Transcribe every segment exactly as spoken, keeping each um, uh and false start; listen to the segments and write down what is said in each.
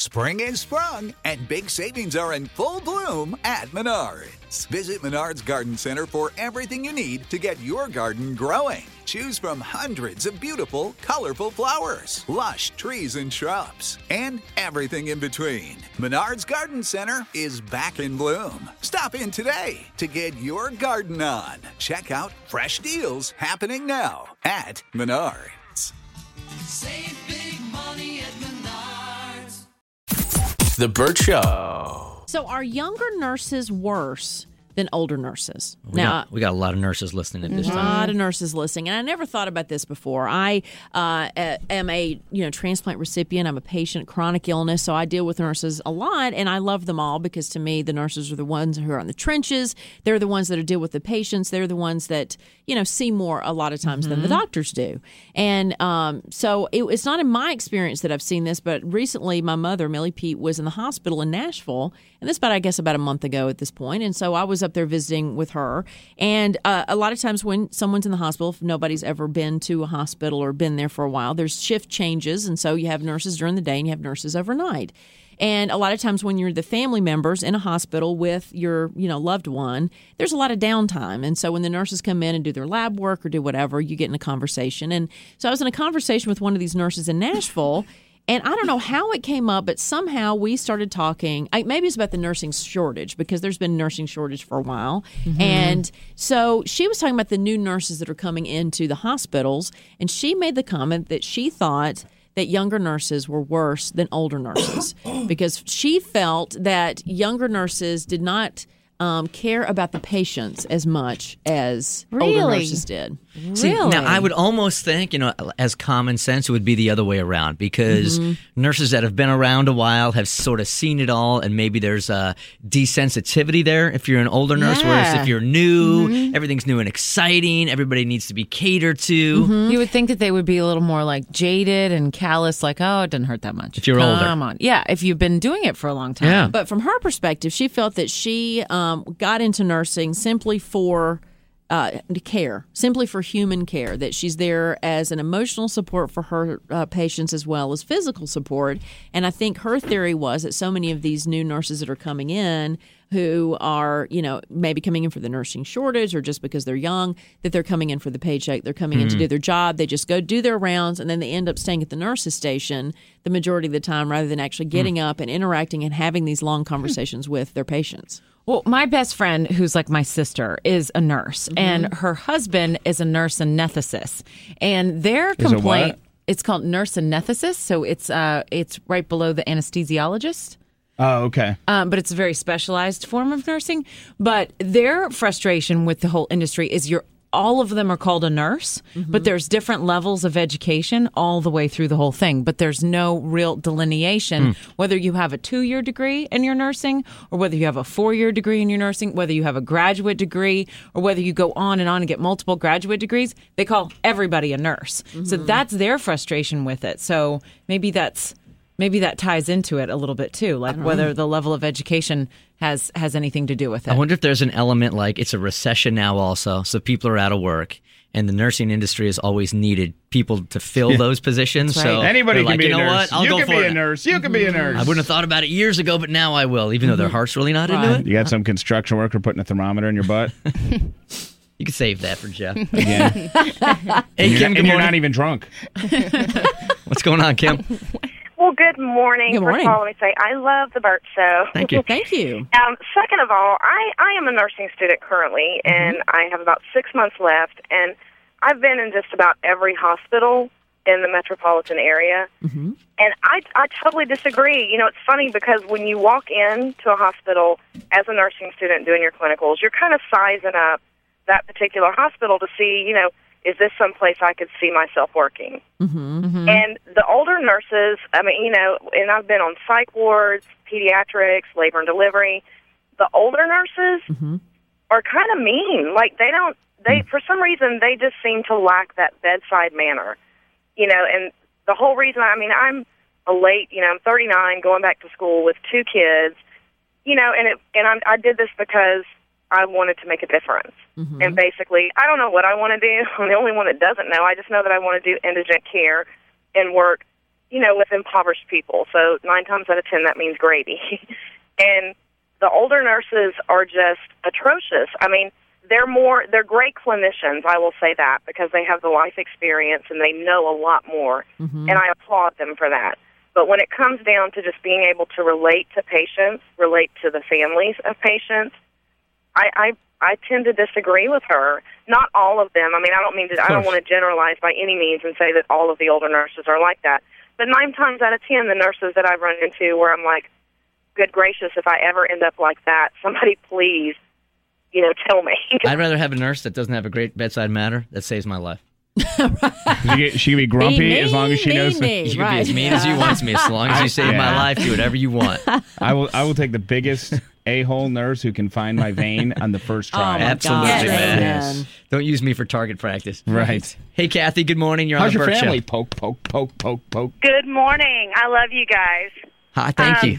Spring is sprung, and big savings are in full bloom at Menards. Visit Menards Garden Center for everything you need to get your garden growing. Choose from hundreds of beautiful, colorful flowers, lush trees and shrubs, and everything in between. Menards Garden Center is back in bloom. Stop in today to get your garden on. Check out fresh deals happening now at Menards. Save big money at Menards. The Burt Show. So are younger nurses worse than older nurses? We, now, got, we got a lot of nurses listening at this a time. lot of nurses listening, and I never thought about this before. I uh, am a you know transplant recipient. I'm a patient, chronic illness, so I deal with nurses a lot, and I love them all because to me, the nurses are the ones who are in the trenches. They're the ones that are deal with the patients. They're the ones that you know see more a lot of times mm-hmm. than the doctors do. And um, so it, it's not in my experience that I've seen this, but recently my mother, Millie Pete, was in the hospital in Nashville, and this about I guess about a month ago at this point, and so I was up there visiting with her. And uh, a lot of times when someone's in the hospital, if nobody's ever been to a hospital or been there for a while, there's shift changes. And so you have nurses during the day and you have nurses overnight. And a lot of times when you're the family members in a hospital with your, you know, loved one, there's a lot of downtime. And so when the nurses come in and do their lab work or do whatever, you get in a conversation. And so I was in a conversation with one of these nurses in Nashville. And I don't know how it came up, but somehow we started talking. I, maybe it's about the nursing shortage because there's been nursing shortage for a while. Mm-hmm. And so she was talking about the new nurses that are coming into the hospitals. And she made the comment that she thought that younger nurses were worse than older nurses because she felt that younger nurses did not um, care about the patients as much as really? older nurses did. See, Really? now I would almost think, you know, as common sense, it would be the other way around because mm-hmm. nurses that have been around a while have sort of seen it all, and maybe there's a desensitivity there if you're an older nurse, Yeah. whereas if you're new, Mm-hmm. everything's new and exciting, everybody needs to be catered to. Mm-hmm. You would think that they would be a little more like jaded and callous, like, oh, it didn't hurt that much. If you're Come older. Come on. Yeah, if you've been doing it for a long time. Yeah. But from her perspective, she felt that she um, got into nursing simply for uh, care, simply for human care, that she's there as an emotional support for her uh, patients as well as physical support. And I think her theory was that so many of these new nurses that are coming in who are, you know, maybe coming in for the nursing shortage or just because they're young, that they're coming in for the paycheck. They're coming mm. in to do their job. They just go do their rounds, and then they end up staying at the nurse's station the majority of the time rather than actually getting mm. up and interacting and having these long conversations mm. with their patients. Well, my best friend, who's like my sister, is a nurse, mm-hmm. and her husband is a nurse anesthetist. And their Is complaint, it what? it's called nurse anesthetist, so it's uh, it's right below the anesthesiologist. Oh, okay. Um, but it's a very specialized form of nursing. But their frustration with the whole industry is you're all of them are called a nurse, mm-hmm. but there's different levels of education all the way through the whole thing. But there's no real delineation, mm. whether you have a two-year degree in your nursing or whether you have a four-year degree in your nursing, whether you have a graduate degree or whether you go on and on and get multiple graduate degrees. They call everybody a nurse. Mm-hmm. So that's their frustration with it. So maybe that's... Maybe that ties into it a little bit, too, like whether know. the level of education has, has anything to do with it. I wonder if there's an element like it's a recession now also, so people are out of work, and the nursing industry has always needed people to fill Yeah. those positions. That's right. So Anybody they're can like, be you a know nurse. what? I'll you go can for be it. a nurse. You can be a nurse. I wouldn't have thought about it years ago, but now I will, even though their heart's really not Right. into it. You got some construction worker putting a thermometer in your butt? You can save that for Jeff. Again. Hey, and Kim, you're, good and you're morning. not even drunk. What's going on, Kim? Well, good morning. Good morning. First of all, let me say I love the Burt Show. Thank you. Thank you. Um, second of all, I, I am a nursing student currently, Mm-hmm. and I have about six months left, and I've been in just about every hospital in the metropolitan area, Mm-hmm. and I, I totally disagree. You know, it's funny because when you walk into a hospital as a nursing student doing your clinicals, you're kind of sizing up that particular hospital to see, you know, is this someplace I could see myself working? Mm-hmm. Mm-hmm. And the older nurses, I mean, you know, and I've been on psych wards, pediatrics, labor and delivery. The older nurses Mm-hmm. are kind of mean. Like, they don't, they, for some reason, they just seem to lack that bedside manner. You know, and the whole reason, I mean, I'm a late, you know, I'm thirty-nine, going back to school with two kids, you know, and it, and I'm, I did this because I wanted to make a difference. Mm-hmm. And basically, I don't know what I want to do. I'm the only one that doesn't know. I just know that I want to do indigent care and work you know, with impoverished people. So nine times out of ten, that means gravy. And the older nurses are just atrocious. I mean, they're more, they're great clinicians, I will say that, because they have the life experience and they know a lot more. Mm-hmm. And I applaud them for that. But when it comes down to just being able to relate to patients, relate to the families of patients, I, I I tend to disagree with her. Not all of them. I mean, I don't mean to, I don't want to generalize by any means and say that all of the older nurses are like that. But nine times out of ten, the nurses that I've run into where I'm like, good gracious, if I ever end up like that, somebody please, you know, tell me. I'd rather have a nurse that doesn't have a great bedside manner. That saves my life. she, get, she can be grumpy be mean, as long as she mean, knows. mean, You can right. be as mean as you want me, as long as you save Yeah. my life. Do whatever you want. I will. I will take the biggest a-hole nurse who can find my vein on the first Oh, try. my Absolutely, gosh. man. Yes. Don't use me for target practice. Right. Hey, Kathy. Good morning. You're How's on the your Burt family? Show. Poke, poke, poke, poke, poke. Good morning. I love you guys. Hi. Thank Um, you.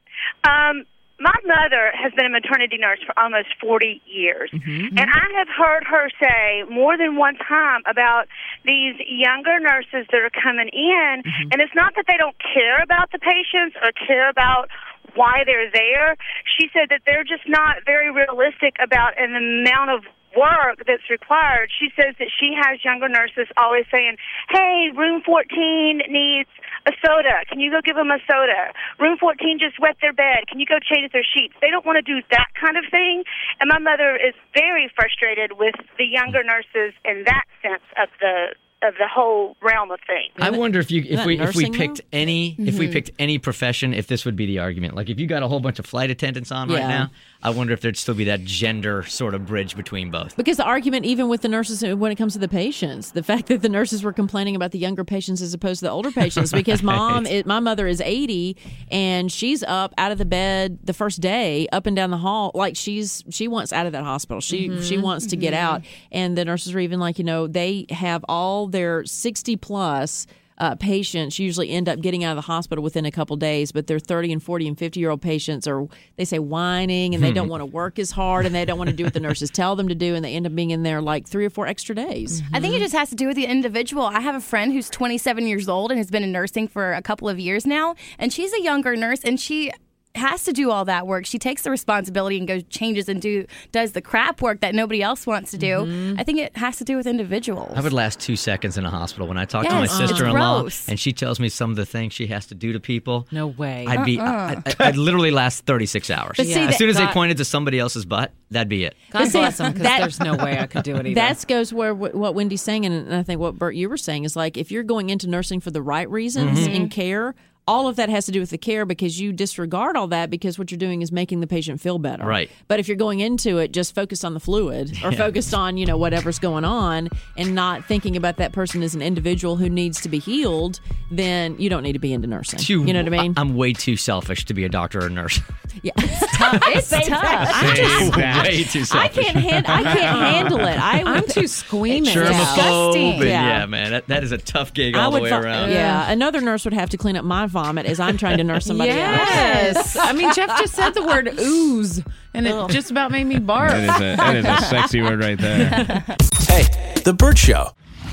Um, my mother has been a maternity nurse for almost forty years, and I have heard her say more than one time about these younger nurses that are coming in, and it's not that they don't care about the patients or care about why they're there. She said that they're just not very realistic about an amount of work that's required. She says that she has younger nurses always saying, hey, room fourteen needs a soda. Can you go give them a soda? Room fourteen just wet their bed. Can you go change their sheets? They don't want to do that kind of thing. And my mother is very frustrated with the younger nurses in that sense of the of the whole realm of things. I wonder if you if that we if we nursing, picked though? any if we picked any profession, if this would be the argument. Like if you got a whole bunch of flight attendants on right Yeah. now, I wonder if there'd still be that gender sort of bridge between both. Because the argument, even with the nurses, when it comes to the patients, the fact that the nurses were complaining about the younger patients as opposed to the older patients, because mom, it, my mother is eighty, and she's up out of the bed the first day, up and down the hall, like she's she wants out of that hospital. She Mm-hmm. she wants to get out, and the nurses are even like, you know, they have all their sixty plus. Uh, patients usually end up getting out of the hospital within a couple days, but their thirty and forty and fifty year old patients are, they say, whining, and they don't want to work as hard, and they don't want to do what the nurses tell them to do, and they end up being in there like three or four extra days. I think it just has to do with the individual. I have a friend who's twenty-seven years old and has been in nursing for a couple of years now, and she's a younger nurse, and she has to do all that work. She takes the responsibility and goes changes and do does the crap work that nobody else wants to do. Mm-hmm. I think it has to do with individuals. I would last two seconds in a hospital. When I talk to Yes, my it's sister-in-law gross. and she tells me some of the things she has to do to people, No way. I'd be, I, I, I'd literally last thirty-six hours. But see, as that- soon as they God- pointed to somebody else's butt, that'd be it. God see, bless them, because that- there's no way I could do it either. That goes where what Wendy's saying, and I think what Bert you were saying is like if you're going into nursing for the right reasons Mm-hmm. and care, all of that has to do with the care because you disregard all that because what you're doing is making the patient feel better. Right. But if you're going into it just focused on the fluid or focused on, you know, whatever's going on and not thinking about that person as an individual who needs to be healed, then you don't need to be into nursing. Too- you know what I mean? I'm way too selfish to be a doctor or a nurse. yeah. It's tough. I'm just, Say that. way too I selfish. can't hand, I can't handle it. I would, I'm too squeamish. Germaphobe. and Yeah. Yeah, man, that, that is a tough gig I all the would way fi- around. Yeah, another nurse would have to clean up my vomit as I'm trying to nurse somebody else. Yes. I mean, Jeff just said the word ooze, and it just about made me barf. That is a, that is a sexy word right there. Hey, The Burt Show.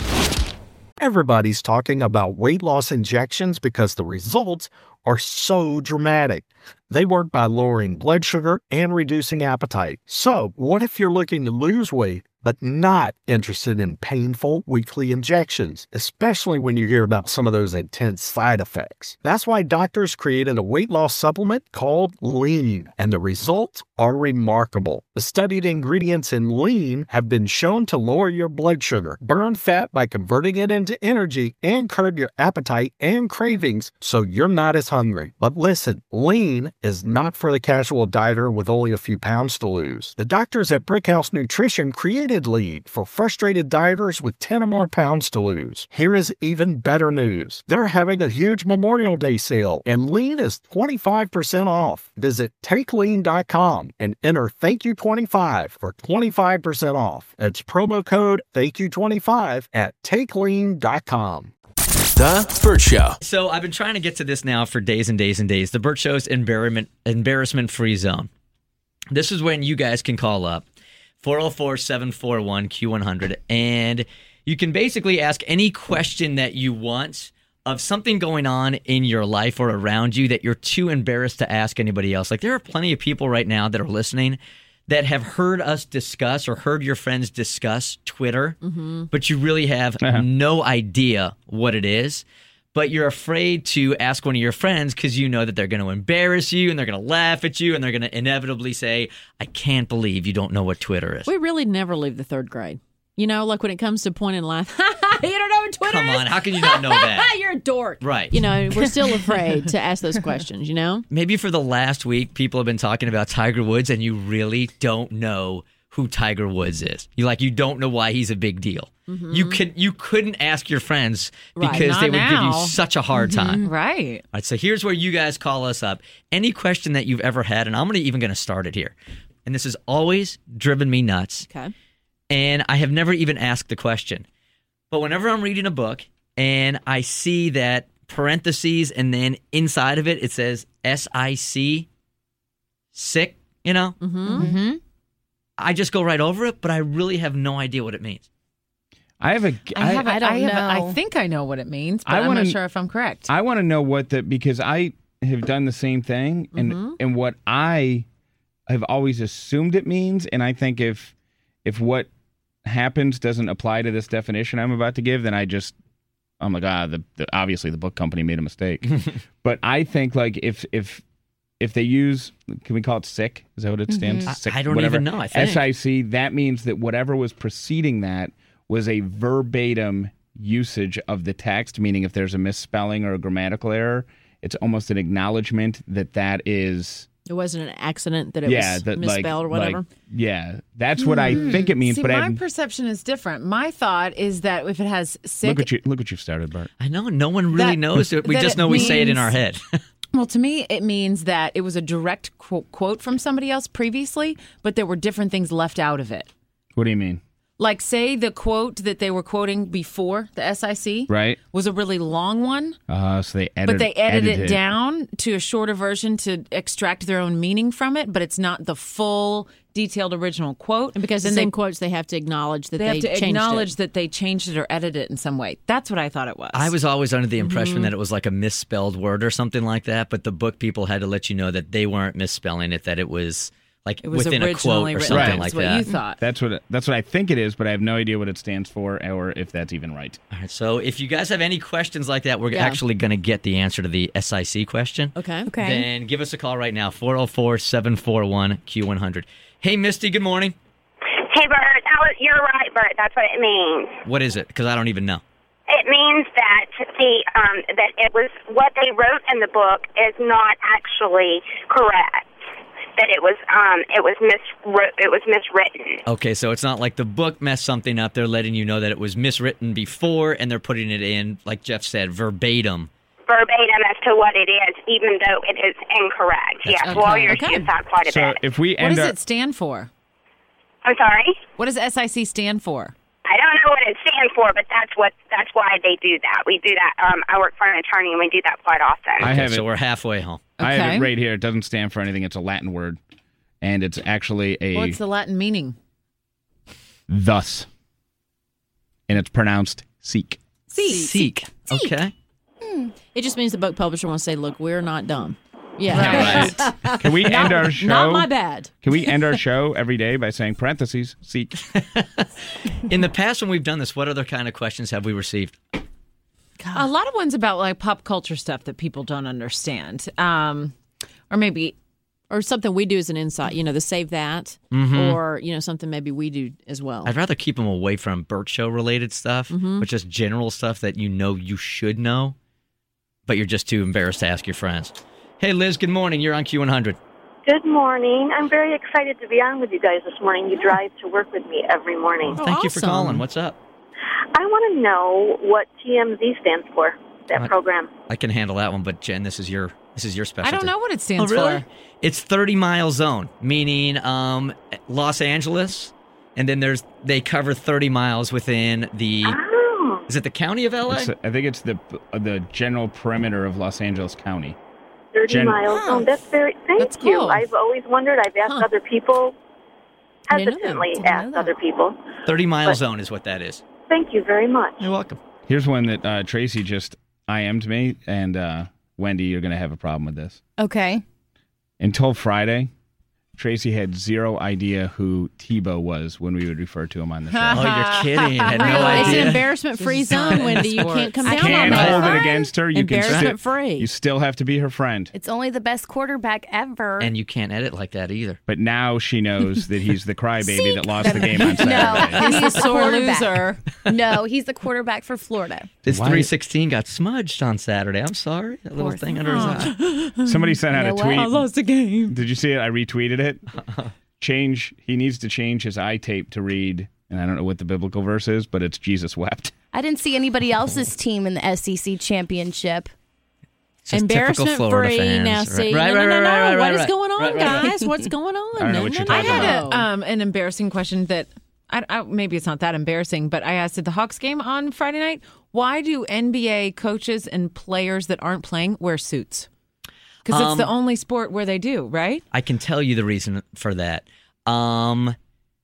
Everybody's talking about weight loss injections because the results are so dramatic. They work by lowering blood sugar and reducing appetite. So, what if you're looking to lose weight but not interested in painful weekly injections, especially when you hear about some of those intense side effects? That's why doctors created a weight loss supplement called Lean, and the results are remarkable. The studied ingredients in Lean have been shown to lower your blood sugar, burn fat by converting it into energy, and curb your appetite and cravings so you're not as hungry. But listen, Lean is not for the casual dieter with only a few pounds to lose. The doctors at Brickhouse Nutrition created Lean for frustrated dieters with ten or more pounds to lose. Here is even better news. They're having a huge Memorial Day sale, and Lean is twenty-five percent off. Visit take lean dot com and enter thank you twenty-five for twenty-five percent off. It's promo code thank you twenty-five at take lean dot com. The Burt Show. So I've been trying to get to this now for days and days and days. The Burt Show's embarrassment embarrassment free zone. This is when you guys can call up four oh four, seven four one, Q one hundred, and you can basically ask any question that you want of something going on in your life or around you that you're too embarrassed to ask anybody else. Like, there are plenty of people right now that are listening that have heard us discuss or heard your friends discuss Twitter, Mm-hmm. but you really have Uh-huh. no idea what it is. But you're afraid to ask one of your friends because you know that they're going to embarrass you and they're going to laugh at you and they're going to inevitably say, I can't believe you don't know what Twitter is. We really never leave the third grade. You know, like when it comes to point and laugh, you don't know what Twitter Come is? on, how can you not know that? You're a dork. Right. You know, we're still afraid to ask those questions, you know? Maybe for the last week, people have been talking about Tiger Woods and you really don't know who Tiger Woods is. You like, you don't know why he's a big deal. Mm-hmm. You could you couldn't ask your friends Right, because not they would give now. you such a hard time. Right. All right, so here's where you guys call us up. Any question that you've ever had, and I'm gonna even going to start it here. And this has always driven me nuts. Okay. And I have never even asked the question. But whenever I'm reading a book and I see that parentheses and then inside of it, it says S I C, sick, you know, Mm-hmm. I just go right over it, but I really have no idea what it means. I have a. I, have a, I don't I have a- know. I think I know what it means, but I I'm wanna- not sure if I'm correct. I want to know what the because I have done the same thing, and Mm-hmm. and what I have always assumed it means, and I think if if what happens doesn't apply to this definition I'm about to give, then I just I'm like ah the, the obviously the book company made a mistake. But I think like if if if they use, can we call it sick? Is that what it stands? I- Sick, I don't whatever. even know, I think. S I C. That means that whatever was preceding that was a verbatim usage of the text, meaning if there's a misspelling or a grammatical error, it's almost an acknowledgement that that is It wasn't an accident that it yeah, was that misspelled like, or whatever. like- yeah, that's what I think it means. See, but I my have, perception is different. My thought is that if it has sick, look what you look what you've started, Bart. I know no one really That- knows. We that just it know we say it in means- our head. well, to me, it means that it was a direct quote, quote from somebody else previously, but there were different things left out of it. What do you mean? Like, say the quote that they were quoting before the S I C Right? was a really long one, Uh, so they edited, but they edited edited it down to a shorter version to extract their own meaning from it, but it's not the full, detailed original quote. And because the then same they, quotes, they have to acknowledge that they they, have to changed acknowledge it. that they changed it or edited it in some way. That's what I thought it was. I was always under the impression Mm-hmm. that it was like a misspelled word or something like that, but the book people had to let you know that they weren't misspelling it, that it was like It was within a quote originally or written. something Right. like That's what that. you thought. That's what it, that's what I think it is, but I have no idea what it stands for or if that's even right. All right, so if you guys have any questions like that, we're Yeah. actually going to get the answer to the S I C question. Okay. Okay. Then give us a call right now, four oh four, seven four one, Q one hundred. Hey, Misty, good morning. Hey, Bert, that was, you're right, Bert. That's what it means. What is it? Because I don't even know. It means that the um, that it was what they wrote in the book is not actually correct. That it was um, it was miswrote, it was miswritten. Okay, so it's not like the book messed something up. They're letting you know that it was miswritten before, and they're putting it in, like Jeff said, verbatim. Verbatim as to what it is, even though it is incorrect. Yes, okay. lawyers Okay. use that quite a So bit. if we What end does up it stand for? I'm sorry. What does S I C stand for? I don't know what it stands for, but that's what that's why they do that. We do that. Um, I work for an attorney, and we do that quite often. I Okay, have so it. we're halfway home. I have Okay. it right here. It doesn't stand for anything. It's a Latin word, and it's actually a What's the Latin meaning? thus, and it's pronounced seek. Seek. Okay. It just means the book publisher wants to say, look, we're not dumb. Yeah. Right. Can we end our show? Not my bad. Can we end our show every day by saying parentheses seek? In the past, when we've done this, what other kind of questions have we received? A lot of ones about like pop culture stuff that people don't understand, um, or maybe Or something we do as an insight, you know, the save that, or, you know, something maybe we do as well. I'd rather keep them away from Burt Show related stuff, but just general stuff that you know you should know, but you're just too embarrassed to ask your friends. Hey, Liz, good morning. You're on Q one hundred. Good morning. I'm very excited to be on with you guys this morning. You drive to work with me every morning. Oh, Thank you for awesome. calling. What's up? I want to know what T M Z stands for, that What? program. I can handle that one, but Jen, this is your this is your I specialty. don't know what it Oh, stands really? for. It's thirty mile zone, meaning um, Los Angeles, and then there's they cover thirty miles within the. Oh, Is it the county of L A? It's, I think it's the the general perimeter of Los Angeles County. thirty Jen- miles. Huh. Oh, that's very, thank That's you. cool. I've always wondered. I've asked Huh. other people, I didn't know that. hesitantly Didn't know asked that. other people. thirty mile But- zone is what that is. Thank you very much. You're welcome. Here's one that uh, Tracy just I M'd me, and uh, Wendy, you're going to have a problem with this. Okay. Until Friday, Tracy had zero idea who Tebow was when we would refer to him on the show. Oh, you're kidding. I had no Really? It's idea. an embarrassment-free zone, Wendy. You can't come down on Can't that. hold it against her. You can still, Embarrassment-free. you still have to be her friend. It's only the best quarterback ever. And you can't edit like that either. But now she knows that he's the crybaby that lost the game on Saturday. No, he's the sore quarterback. loser. No, he's the quarterback for Florida. This Why- three sixteen got smudged on Saturday. I'm sorry. That little Poor thing under his eye. Somebody sent out You a know what? tweet. I lost a game. Did you see it? I retweeted it. Change. He needs to change his eye tape to read, and I don't know what the biblical verse is, but it's Jesus wept. I didn't see anybody else's team in the S E C championship. Just typical Florida Embarrassment-free. fans, Now, right? see, Right, no, right, no, no, right, no. right, What right, is right. going on, Right, right, right. guys? What's going on? I don't know No, what no, you're no, I talking had no. a, um, an embarrassing question that I, I, maybe it's not that embarrassing, but I asked at the Hawks game on Friday night, why do N B A coaches and players that aren't playing wear suits? Because Um, it's the only sport where they do, right? I can tell you the reason for that. Um,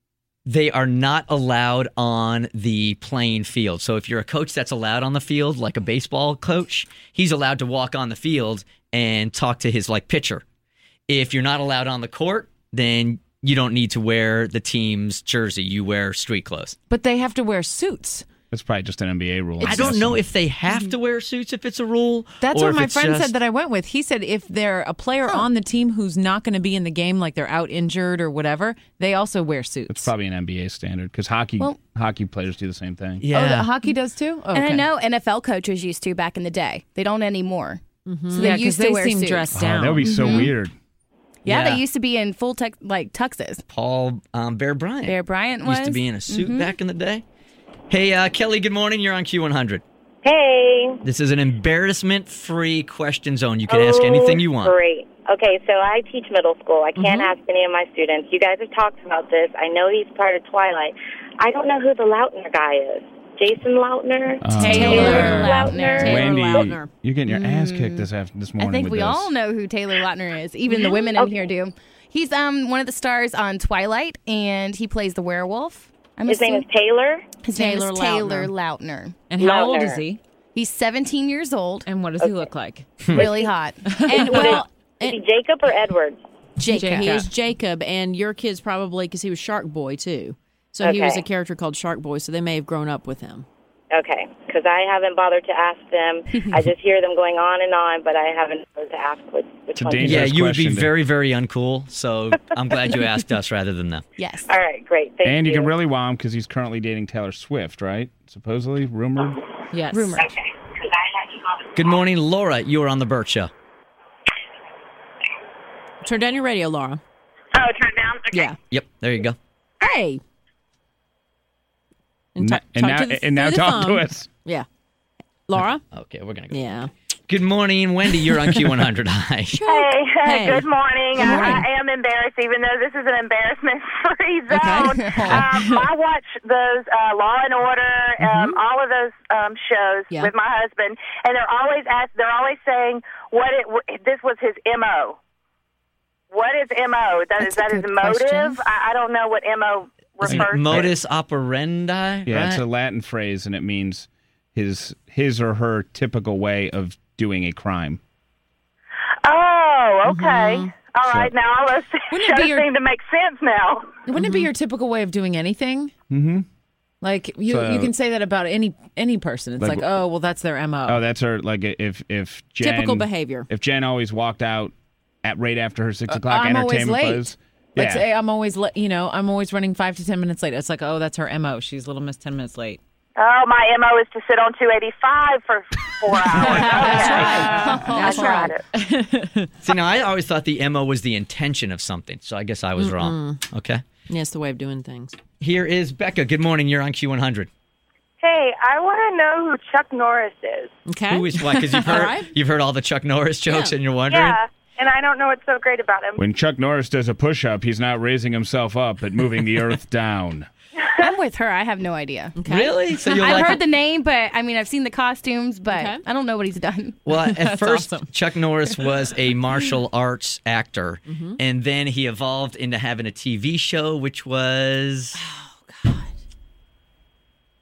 they are not allowed on the playing field. So if you're a coach that's allowed on the field, like a baseball coach, he's allowed to walk on the field and talk to his like pitcher. If you're not allowed on the court, then you don't need to wear the team's jersey. You wear street clothes. But they have to wear suits. That's probably just an N B A rule. I don't know if they have to wear suits if it's a rule. That's or what if my it's friend just- said that I went with. He said if they're a player on the team who's not going to be in the game, like they're out injured or whatever, they also wear suits. It's probably an N B A standard because hockey Well- hockey players do the same thing. Oh, the hockey does too? Oh, And I okay. know N F L coaches used to back in the day. They don't anymore. So they Yeah, 'cause used to they wear seem suits. dressed Oh, down. that would be so Mhm. weird. Yeah, Yeah. they used to be in full tux, like tuxes. Paul um, Bear Bryant. Bear Bryant was used to be in a suit Mhm. back in the day. Hey, uh, Kelly, good morning. You're on Q one hundred. Hey. This is an embarrassment-free question zone. You can ask anything you want. Great. Okay, so I teach middle school. I can't Mhm. ask any of my students. You guys have talked about this. I know he's part of Twilight. I don't know who the Lautner guy is. Jason Lautner? Oh. Taylor Lautner. Taylor Wendy, Lautner. you're getting your ass kicked this after this I morning. think with we this. all know who Taylor Lautner is. Even the women in here do. He's um one of the stars on Twilight, and he plays the werewolf. I'm His name is assuming- Taylor? His Taylor name is Taylor Lautner. And how old Lautner. is he? He's seventeen years old. And what does he look like? Really hot. And well, Is he Jacob or Edward? Jacob. He Jacob. is Jacob, and your kid's probably because he was Shark Boy too. So he was Okay. a character called Shark Boy. So they may have grown up with him. Okay, because I haven't bothered to ask them. I just hear them going on and on, but I haven't bothered to ask which, which one. Yeah, you would be question to- very, very uncool. So I'm glad you asked us rather than them. Yes. All right, great. Thank and you, you. can really wow him because he's currently dating Taylor Swift, right? Supposedly, rumored. Yes. Rumored. Good morning, Laura. You are on the Burt Show. Turn down your radio, Laura. Oh, turn down? Okay. Yeah. Yep, there you go. Hey. And, Na- ta- and talk now, to the- and now through the talk to phone. us. Yeah. Laura? Okay, we're going to go. Yeah. Good morning, Wendy. You're on Q one hundred. Hi. Hey, Hey. good morning. Good morning. I, I am embarrassed, even though this is an embarrassment-free zone. Okay. um, I watch those uh, Law and Order, um, all of those um, shows Yeah. with my husband, and they're always asked. They're always saying what it. w- This was his M O. What is M O? That is That's a that his good motive? question. I, I don't know what M O refers to. Modus operandi. Yeah, it's right? a Latin phrase, and it means his his or her typical way of doing a crime. Oh, okay. All So- right, now all those Wouldn't it be shows your- seem to make sense now. Wouldn't it be your typical way of doing anything? Mm-hmm. Like you, So- you can say that about any any person. It's Like- like, oh, well, that's their M O. Oh, that's her. Like if if Jen, Typical behavior. If Jen always walked out at right after her six o'clock I'm always entertainment late. buzz. Like Yeah. say I'm always, le- you know, I'm always running five to ten minutes late. It's like, oh, that's her M O. She's little miss ten minutes late. Oh, my M O is to sit on two eighty-five for four hours. That's Okay. right. That's I tried right. it. See, now I always thought the M O was the intention of something, so I guess I was wrong. Okay. Yeah, it's the way of doing things. Here is Becca. Good morning. You're on Q one hundred. Hey, I want to know who Chuck Norris is. Okay. Who is why? Because you've heard All right. you've heard all the Chuck Norris jokes, Yeah. and you're wondering. Yeah, and I don't know what's so great about him. When Chuck Norris does a push-up, he's not raising himself up, but moving the earth down. I'm with her. I have no idea. Okay. Really? So you I've like? heard the name, but I mean, I've seen the costumes, but Okay. I don't know what he's done. Well, at That's first, awesome. Chuck Norris was a martial arts actor, Mm-hmm. and then he evolved into having a T V show, which was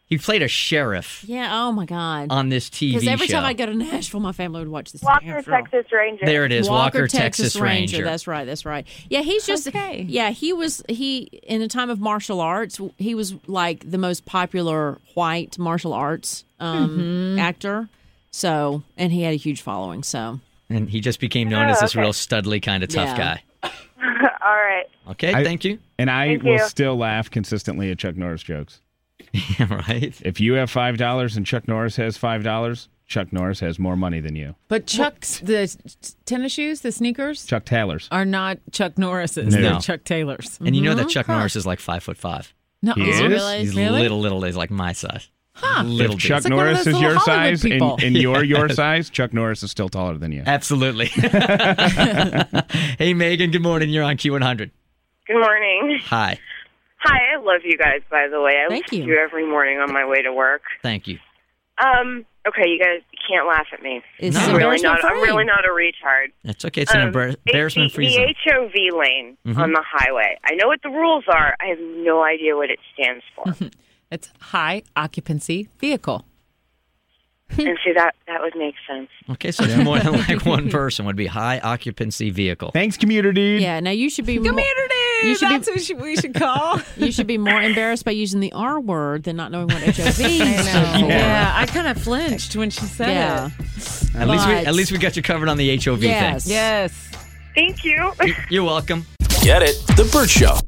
He played a sheriff Yeah. Oh my God. on this T V show. Because every time I go to Nashville, my family would watch this. Walker, Texas Ranger. There it is, Walker, Texas Ranger. Ranger. That's right. That's right. Yeah, he's just. Okay. Yeah, he was. He in a time of martial arts, he was like the most popular white martial arts um, Mhm. actor. So, and he had a huge following. So, And he just became known Oh, as this okay. real studly kind of tough Yeah. guy. All right. Okay, I- thank you. And I Thank will you. still laugh consistently at Chuck Norris jokes. Yeah, right. If you have five dollars and Chuck Norris has five dollars, Chuck Norris has more money than you. But Chuck's, the tennis shoes, the sneakers, Chuck Taylor's. are not Chuck Norris's. No. They're Chuck Taylor's. And you know that Mhm. Chuck Huh. Norris is like five foot five. No, He is he is? really? He's Really? little, little. He's like my size. Huh. Little If dude. Chuck like one of Norris those is your little Hollywood size and, people. and you're your Yes. size, Chuck Norris is still taller than you. Absolutely. Hey, Megan, good morning. You're on Q one hundred. Good morning. Hi. Hi, I love you guys, by the way. I Thank listen you. to you every morning on my way to work. Thank you. Um, okay, you guys can't laugh at me. It's No. I'm really embarrassment not. I'm free. really not a retard. It's okay. It's an Um, embar- embarrassment-free the, zone. the H O V lane Mhm. on the highway. I know what the rules are. I have no idea what it stands for. It's high occupancy vehicle. and see that that would make sense. Okay, so it's more than like one person would be high occupancy vehicle. Thanks, community. yeah. Now you should be. More, Community! You should be- That's what should- we should call. you should be more embarrassed by using the R word than not knowing what H O V I stands know. for. Yeah, I kind of flinched when she said Yeah. it. At least we But- at least we got you covered on the H O V Yes. thing. Yes. Thank you. You're welcome. Get it? The Burt Show.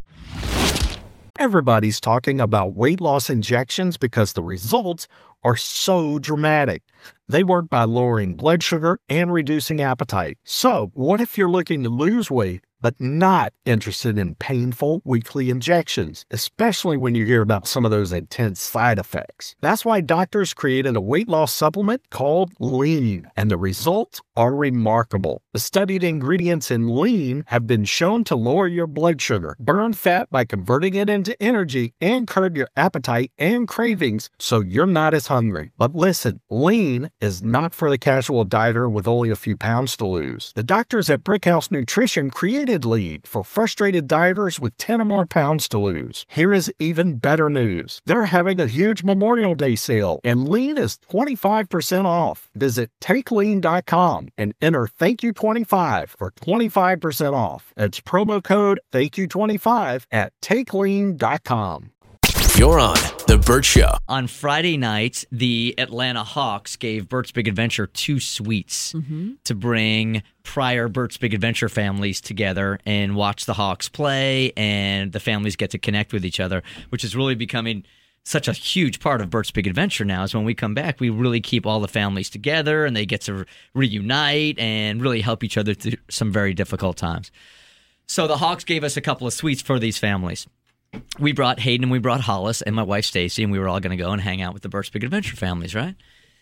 Everybody's talking about weight loss injections because the results are so dramatic. They work by lowering blood sugar and reducing appetite. So, what if you're looking to lose weight but not interested in painful weekly injections, especially when you hear about some of those intense side effects? That's why doctors created a weight loss supplement called Lean, and the results are remarkable. The studied ingredients in Lean have been shown to lower your blood sugar, burn fat by converting it into energy, and curb your appetite and cravings so you're not as hungry. But listen, Lean is not for the casual dieter with only a few pounds to lose. The doctors at Brickhouse Nutrition created Lean for frustrated dieters with ten or more pounds to lose. Here is even better news. They're having a huge Memorial Day sale, and Lean is twenty-five percent off. Visit take lean dot com and enter thank you twenty-five for twenty-five percent off. It's promo code thank you twenty-five at take lean dot com. You're on The Burt Show. On Friday night, the Atlanta Hawks gave Burt's Big Adventure two suites to bring prior Burt's Big Adventure families together and watch the Hawks play, and the families get to connect with each other, which is really becoming such a huge part of Burt's Big Adventure now. Is when we come back, we really keep all the families together, and they get to reunite and really help each other through some very difficult times. So the Hawks gave us a couple of suites for these families. We brought Hayden and we brought Hollis and my wife Stacy, and we were all going to go and hang out with the Burt's Big Adventure families, right?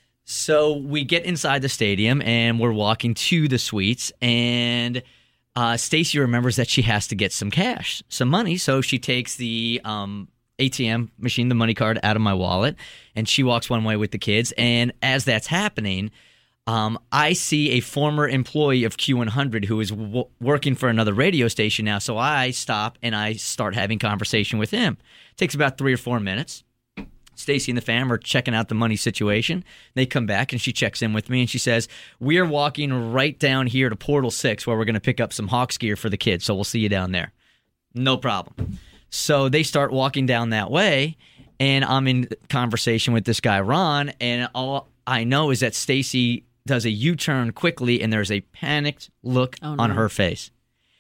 So we get inside the stadium and we're walking to the suites, and uh, Stacy remembers that she has to get some cash, some money. So she takes the um, A T M machine, the money card, out of my wallet, and she walks one way with the kids. And as that's happening, Um, I see a former employee of Q one hundred who is w- working for another radio station now, so I stop and I start having conversation with him. It takes about three or four minutes. Stacy and the fam are checking out the money situation. They come back and she checks in with me and she says, "We are walking right down here to Portal six where we're going to pick up some Hawks gear for the kids, so we'll see you down there." No problem. So they start walking down that way, and I'm in conversation with this guy, Ron, and all I know is that Stacy does a U-turn quickly, and there's a panicked look Oh, no. on her face.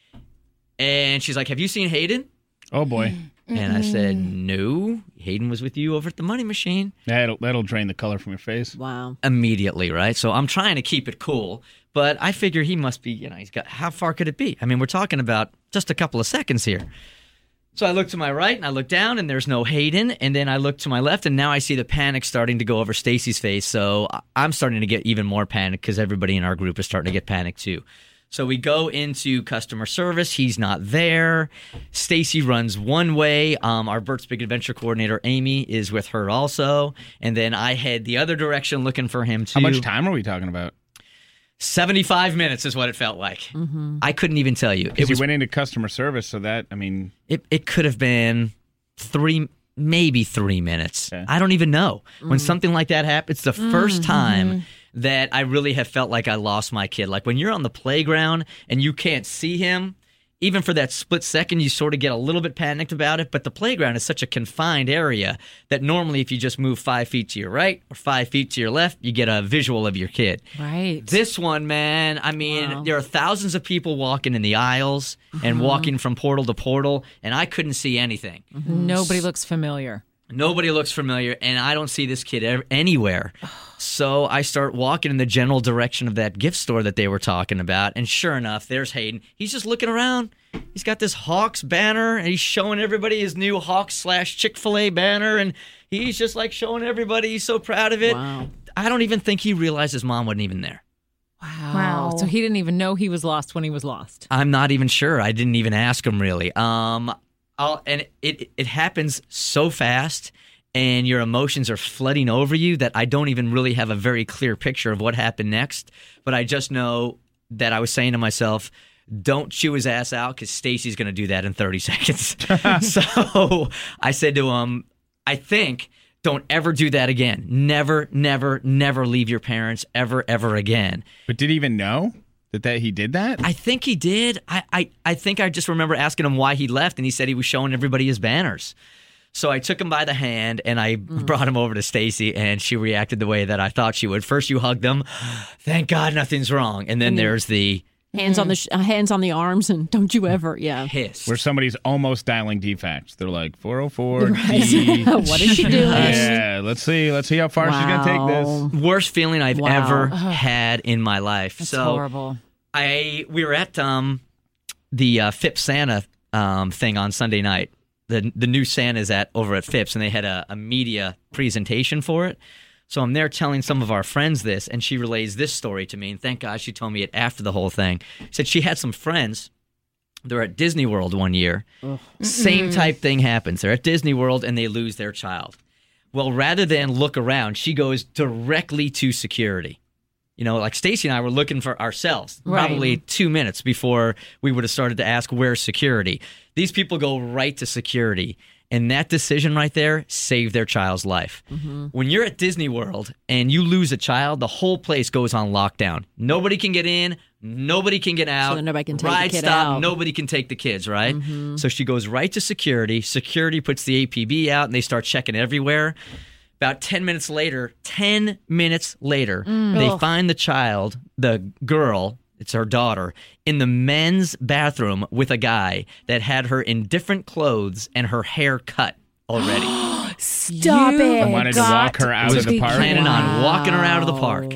And she's like, "Have you seen Hayden?" Oh, boy. And I said, "No, Hayden was with you over at the money machine." That'll, that'll drain the color from your face. Wow. Immediately, right? So I'm trying to keep it cool, but I figure he must be, you know, he's got, how far could it be? I mean, we're talking about just a couple of seconds here. So I look to my right and I look down and there's no Hayden, and then I look to my left and now I see the panic starting to go over Stacy's face. So I- I'm starting to get even more panicked because everybody in our group is starting to get panicked too. So we go into customer service. He's not there. Stacy runs one way. Um, our Burt's Big Adventure coordinator, Amy, is with her also. And then I head the other direction looking for him too. How much time are we talking about? seventy-five minutes is what it felt like. Mm-hmm. I couldn't even tell you. Because It you was went into customer service, so that, I mean... It it could have been three maybe three minutes. Okay. I don't even know. Mm. When something like that happens, it's the first time Mm-hmm. that I really have felt like I lost my kid. Like when you're on the playground and you can't see him, even for that split second, you sort of get a little bit panicked about it. But the playground is such a confined area that normally if you just move five feet to your right or five feet to your left, you get a visual of your kid. Right. This one, man, I mean, Wow. there are thousands of people walking in the aisles and walking from portal to portal, and I couldn't see anything. Nobody looks familiar. Nobody looks familiar, and I don't see this kid ever, anywhere. So I start walking in the general direction of that gift store that they were talking about, and sure enough, there's Hayden. He's just looking around. He's got this Hawks banner, and he's showing everybody his new Hawks slash Chick-fil-A banner, and he's just like showing everybody. He's so proud of it. Wow. I don't even think he realized his mom wasn't even there. Wow. Wow. So he didn't even know he was lost when he was lost. I'm not even sure. I didn't even ask him really. Um, I'll, and it it happens so fast, and your emotions are flooding over you that I don't even really have a very clear picture of what happened next. But I just know that I was saying to myself, "Don't chew his ass out, because Stacy's going to do that in thirty seconds." So I said to him, "I think." Don't ever do that again. Never, never, never leave your parents ever, ever again. But did he even know that, that he did that? I think he did. I, I, I think I just remember asking him why he left, and he said he was showing everybody his banners. So I took him by the hand, and I brought him over to Stacy, and she reacted the way that I thought she would. First, you hugged them. Thank God nothing's wrong. And then there's the Hands on the sh- uh, hands on the arms, and don't you ever, yeah. hiss. Where somebody's almost dialing D FACS. They're like, four oh four Right. D. What is she doing? Yeah, let's see. Let's see how far she's going to take this. Worst feeling I've Wow. ever had in my life. That's so horrible. I we were at um the uh, Phipps Santa um thing on Sunday night. The the new Santa's at over at Phipps, and they had a, a media presentation for it. So I'm there telling some of our friends this, and she relays this story to me. And thank God she told me it after the whole thing. Said she had some friends. They're at Disney World one year. Same type thing happens. They're at Disney World and they lose their child. Well, rather than look around, she goes directly to security. You know, like Stacy and I were looking for ourselves, Right. probably two minutes before we would have started to ask, where's security? These people go right to security. And that decision right there saved their child's life. When you're at Disney World and you lose a child, the whole place goes on lockdown. Nobody can get in. Nobody can get out. that nobody can take the Ride kid stop. out. Nobody can take the kids, right? So she goes right to security. Security puts the A P B out, and they start checking everywhere. About ten minutes later, ten minutes later, they Ugh. find the child, the girl, it's her daughter, in the men's bathroom with a guy that had her in different clothes and her hair cut already. Stop You it. I wanted to got walk her out was of the park. planning on walking her out of the park.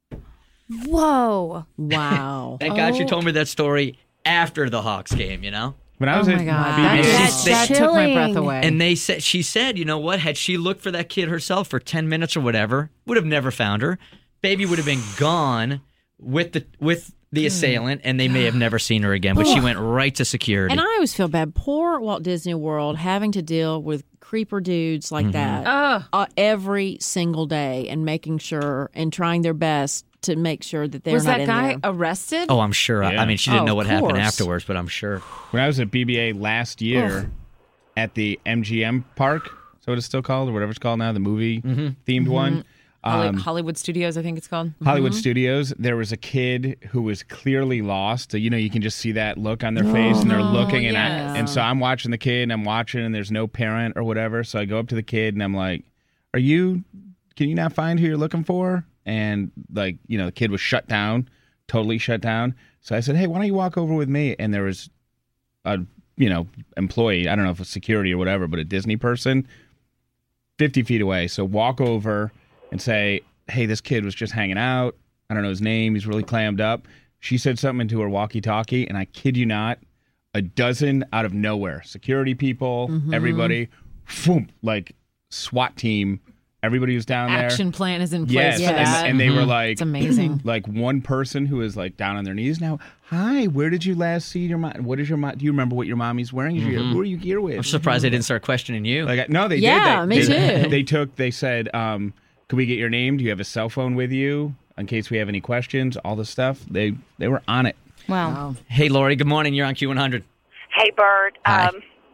Whoa. Wow. Thank God she Oh. told me that story after the Hawks game, you know? When I was Oh at my God. B B A, That, She's- that, that took my breath chilling. away. And they said, she said, you know what? Had she looked for that kid herself for ten minutes or whatever, would have never found her. Baby would have been gone with the with the assailant, and they may have never seen her again. But she went right to security. And I always feel bad. Poor Walt Disney World having to deal with creeper dudes like Mm-hmm. that Ugh. uh, every single day, and making sure and trying their best to make sure that they're was not that in guy there. arrested? oh, I'm sure. I- Yeah. I mean, she didn't Oh, know of what happened course. afterwards, but I'm sure. when I was at B B A last year at the M G M Park, is that what it's still called, or whatever it's called now, the movie themed one. Holly- Um, Hollywood Studios, I think it's called. Hollywood Studios, there was a kid who was clearly lost. So, you know, you can just see that look on their face, and they're looking. And, yes. I, and so I'm watching the kid, and I'm watching, and there's no parent or whatever. So I go up to the kid, and I'm like, are you, can you not find who you're looking for? And, like, you know, the kid was shut down, totally shut down. So I said, hey, why don't you walk over with me? And there was a, you know, employee, I don't know if it's security or whatever, but a Disney person, fifty feet away. So walk over and say, hey, this kid was just hanging out. I don't know his name. He's really clammed up. She said something into her walkie-talkie, and I kid you not, a dozen out of nowhere, security people, everybody, boom, like SWAT team, everybody was down there. Action plan is in place Yes, for and, that. and they were like, It's amazing. like one person who was like down on their knees now. Hi, where did you last see your mom? What is your mom? Do you remember what your mommy's wearing? Is your- Who are you here with? I'm surprised they didn't start questioning you. Like, no, they Yeah, did. They, me they, too. They took. They said, um, "Could we get your name? Do you have a cell phone with you in case we have any questions?" All this stuff. They they were on it. Wow. Hey, Lori, good morning. You're on Q one hundred. Hey, Bert. Hi. Um,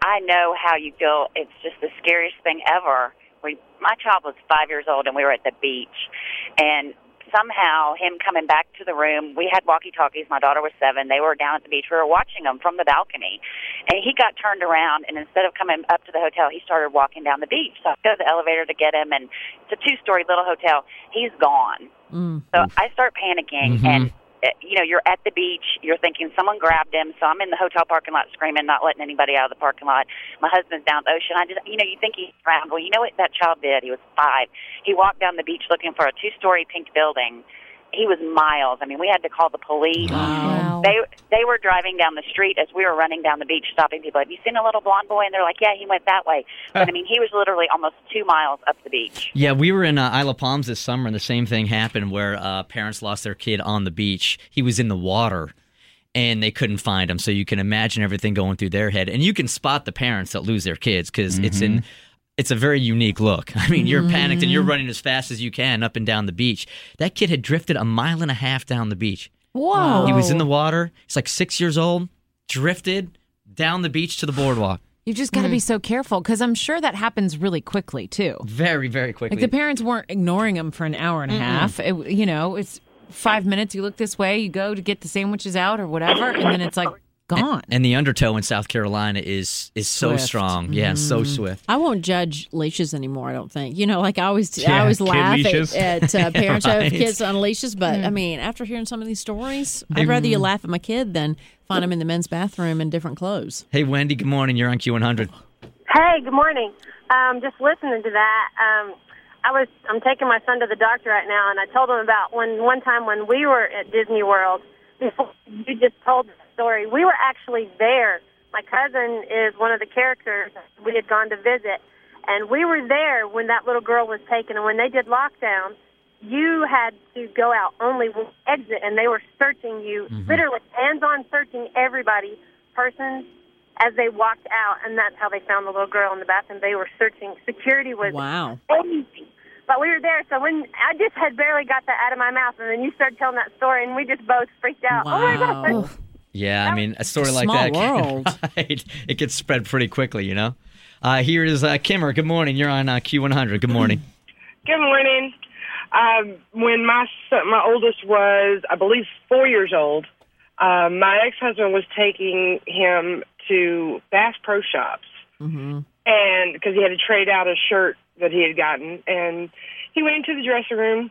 I know how you feel. It's just the scariest thing ever. We, my child was five years old, and we were at the beach, and somehow him coming back to the room, we had walkie-talkies. My daughter was seven. They were down at the beach. We were watching them from the balcony, and he got turned around, and instead of coming up to the hotel, he started walking down the beach. So I go to the elevator to get him, and it's a two-story little hotel. He's gone. Mm. So I start panicking, Mm-hmm. and you know, you're at the beach, you're thinking someone grabbed him, so I'm in the hotel parking lot screaming, not letting anybody out of the parking lot. My husband's down the ocean. I just, you know, you think he's drowned. Well, you know what that child did? He was five. He walked down the beach looking for a two-story pink building. He was miles. I mean, we had to call the police. Wow. They they were driving down the street as we were running down the beach, stopping people. Have you seen a little blonde boy? And they're like, yeah, he went that way. But, I mean, he was literally almost two miles up the beach. Yeah, we were in uh, Isla Palms this summer, and the same thing happened where uh, parents lost their kid on the beach. He was in the water, and they couldn't find him. So you can imagine everything going through their head. And you can spot the parents that lose their kids because Mm-hmm. it's in... It's a very unique look. I mean, you're Mm. panicked and you're running as fast as you can up and down the beach. That kid had drifted a mile and a half down the beach. Whoa. He was in the water. He's like six years old, drifted down the beach to the boardwalk. You just got to be so careful because I'm sure that happens really quickly, too. Very, very quickly. Like the parents weren't ignoring him for an hour and a Mm-mm. half. It, you know, it's five minutes. You look this way, you go to get the sandwiches out or whatever, and then it's like gone. And the undertow in South Carolina is is so Swift. strong. Yeah, and so Mhm. swift. I won't judge leashes anymore. I don't think. You know, like I always, I Yeah, always kid laugh leashes. at, at uh, parents who Right. have kids on leashes. But Mm. I mean, after hearing some of these stories, I'd rather you laugh at my kid than find him in the men's bathroom in different clothes. Hey, Wendy, good morning. You're on Q one hundred. Hey, good morning. Um, just listening to that, um, I was I'm taking my son to the doctor right now, and I told him about when one time when we were at Disney World. Before you just told the story, we were actually there. My cousin is one of the characters we had gone to visit, and we were there when that little girl was taken. And when they did lockdown, you had to go out only one exit, and they were searching you, Mhm. literally hands-on searching everybody, persons, as they walked out, and that's how they found the little girl in the bathroom. They were searching. Security was Wow. crazy. But we were there, so when I just had barely got that out of my mouth, and then you started telling that story, and we just both freaked out. Oh, my God. Yeah, I mean, a story a like small that, world. right, it gets spread pretty quickly, you know? Uh, here is uh, Kimmer. Good morning. You're on uh, Q one hundred. Good morning. Good morning. Um, when my son, my oldest was, I believe, four years old, uh, my ex-husband was taking him to Bass Pro Shops, Mm-hmm. and because he had to trade out a shirt that he had gotten, and he went into the dressing room,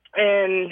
and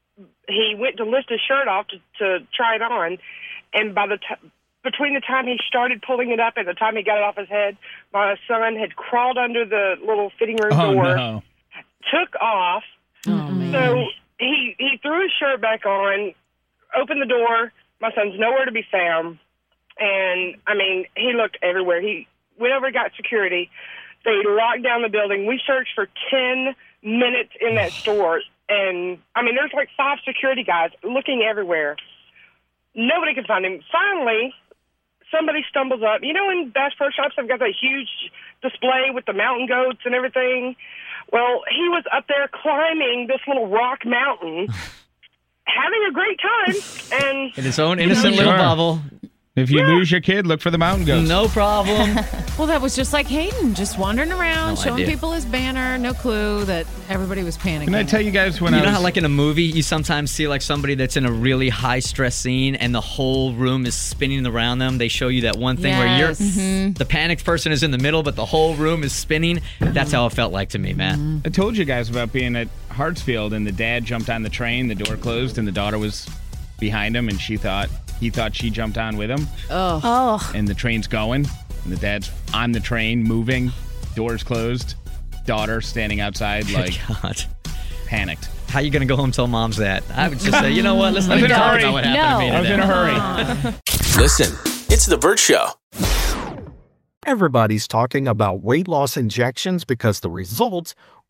he went to lift his shirt off to, to try it on, and by the time between the time he started pulling it up and the time he got it off his head, my son had crawled under the little fitting room Oh, door, no. took off. Oh, man. So he he threw his shirt back on, opened the door. My son's nowhere to be found, and I mean he looked everywhere. He went over and got security. They locked down the building. We searched for ten minutes in that store, and I mean there's like five security guys looking everywhere. Nobody could find him. Finally, somebody stumbles up. You know, in Bass Pro Shops, they've got that huge display with the mountain goats and everything. Well, he was up there climbing this little rock mountain, having a great time, and In its own innocent little Sure. bubble. If you lose your kid, look for the mountain goats. No problem. Well, that was just like Hayden, just wandering around, No showing idea. people his banner, no clue that everybody was panicking. Can I tell you guys when you I know was... how, like in a movie, you sometimes see like somebody that's in a really high stress scene, and the whole room is spinning around them. They show you that one thing where you're Yes. Mhm. the panicked person is in the middle, but the whole room is spinning. That's how it felt like to me, man. I told you guys about being at Hartsfield, and the dad jumped on the train, the door closed, and the daughter was behind him, and she thought he thought she jumped on with him. Oh. Oh. And the train's going, and the dad's on the train, moving, doors closed, daughter standing outside, like God. panicked. How you gonna go home and tell moms that? I would just say, you know what? Let's not I was even in a talk hurry. about what happened No. to me I was today. in a hurry. Listen, it's The Burt Show. Everybody's talking about weight loss injections because the results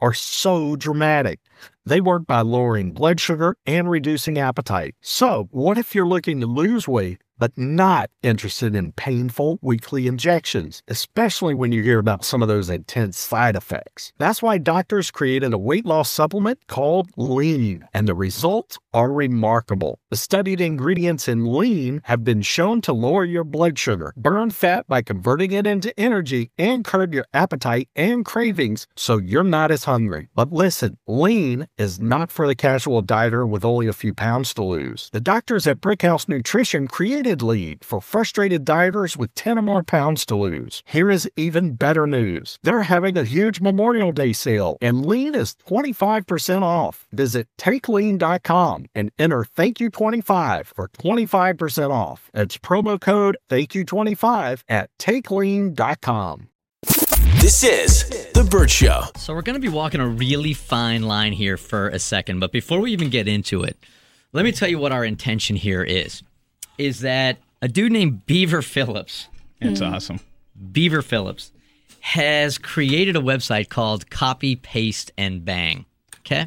are so dramatic. They work by lowering blood sugar and reducing appetite. So, what if you're looking to lose weight but not interested in painful weekly injections, especially when you hear about some of those intense side effects? That's why doctors created a weight loss supplement called Lean, and the results are remarkable. The studied ingredients in Lean have been shown to lower your blood sugar, burn fat by converting it into energy, and curb your appetite and cravings so you're not as hungry. But listen, Lean is not for the casual dieter with only a few pounds to lose. The doctors at Brickhouse Nutrition created Lean for frustrated dieters with ten or more pounds to lose. Here is even better news. They're having a huge Memorial Day sale, and Lean is twenty-five percent off. Visit take lean dot com and enter thank you twenty-five for twenty-five percent off. It's promo code thank you twenty-five at take lean dot com. This is The Bert Show. So we're going to be walking a really fine line here for a second, but before we even get into it, let me tell you what our intention here is. Is that a dude named Beaver Phillips. It's mm. awesome. Beaver Phillips has created a website called Copy, Paste, and Bang. Okay?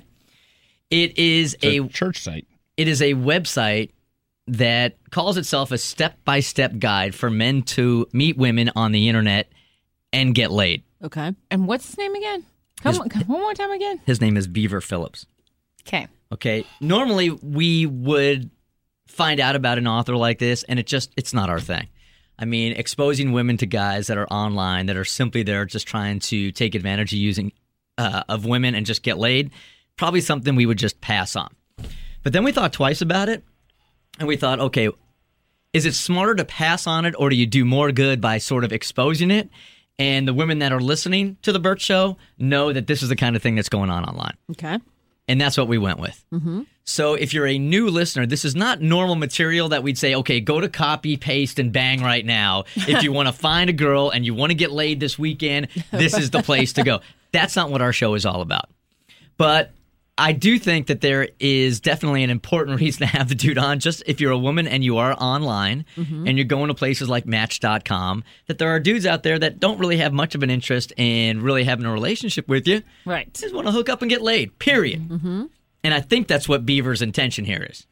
It is a, a church site. It is a website that calls itself a step-by-step guide for men to meet women on the internet and get laid. Okay. And what's his name again? Come His- on, come one more time again. His name is Beaver Phillips. Okay. Okay. Normally, we would find out about an author like this, and it just, it's not our thing. I mean, exposing women to guys that are online, that are simply there just trying to take advantage of using uh, of women and just get laid, probably something we would just pass on. But then we thought twice about it, and we thought, okay, is it smarter to pass on it, or do you do more good by sort of exposing it? And the women that are listening to The Bert Show know that this is the kind of thing that's going on online. Okay. And that's what we went with. Mm-hmm. So if you're a new listener, this is not normal material that we'd say, okay, go to Copy, Paste, and Bang right now. If you want to find a girl and you want to get laid this weekend, this is the place to go. That's not what our show is all about. But I do think that there is definitely an important reason to have the dude on. Just if you're a woman and you are online Mhm. and you're going to places like Match dot com, that there are dudes out there that don't really have much of an interest in really having a relationship with you. Right. Just want to hook up and get laid, period. Mm-hmm. And I think that's what Beaver's intention here is.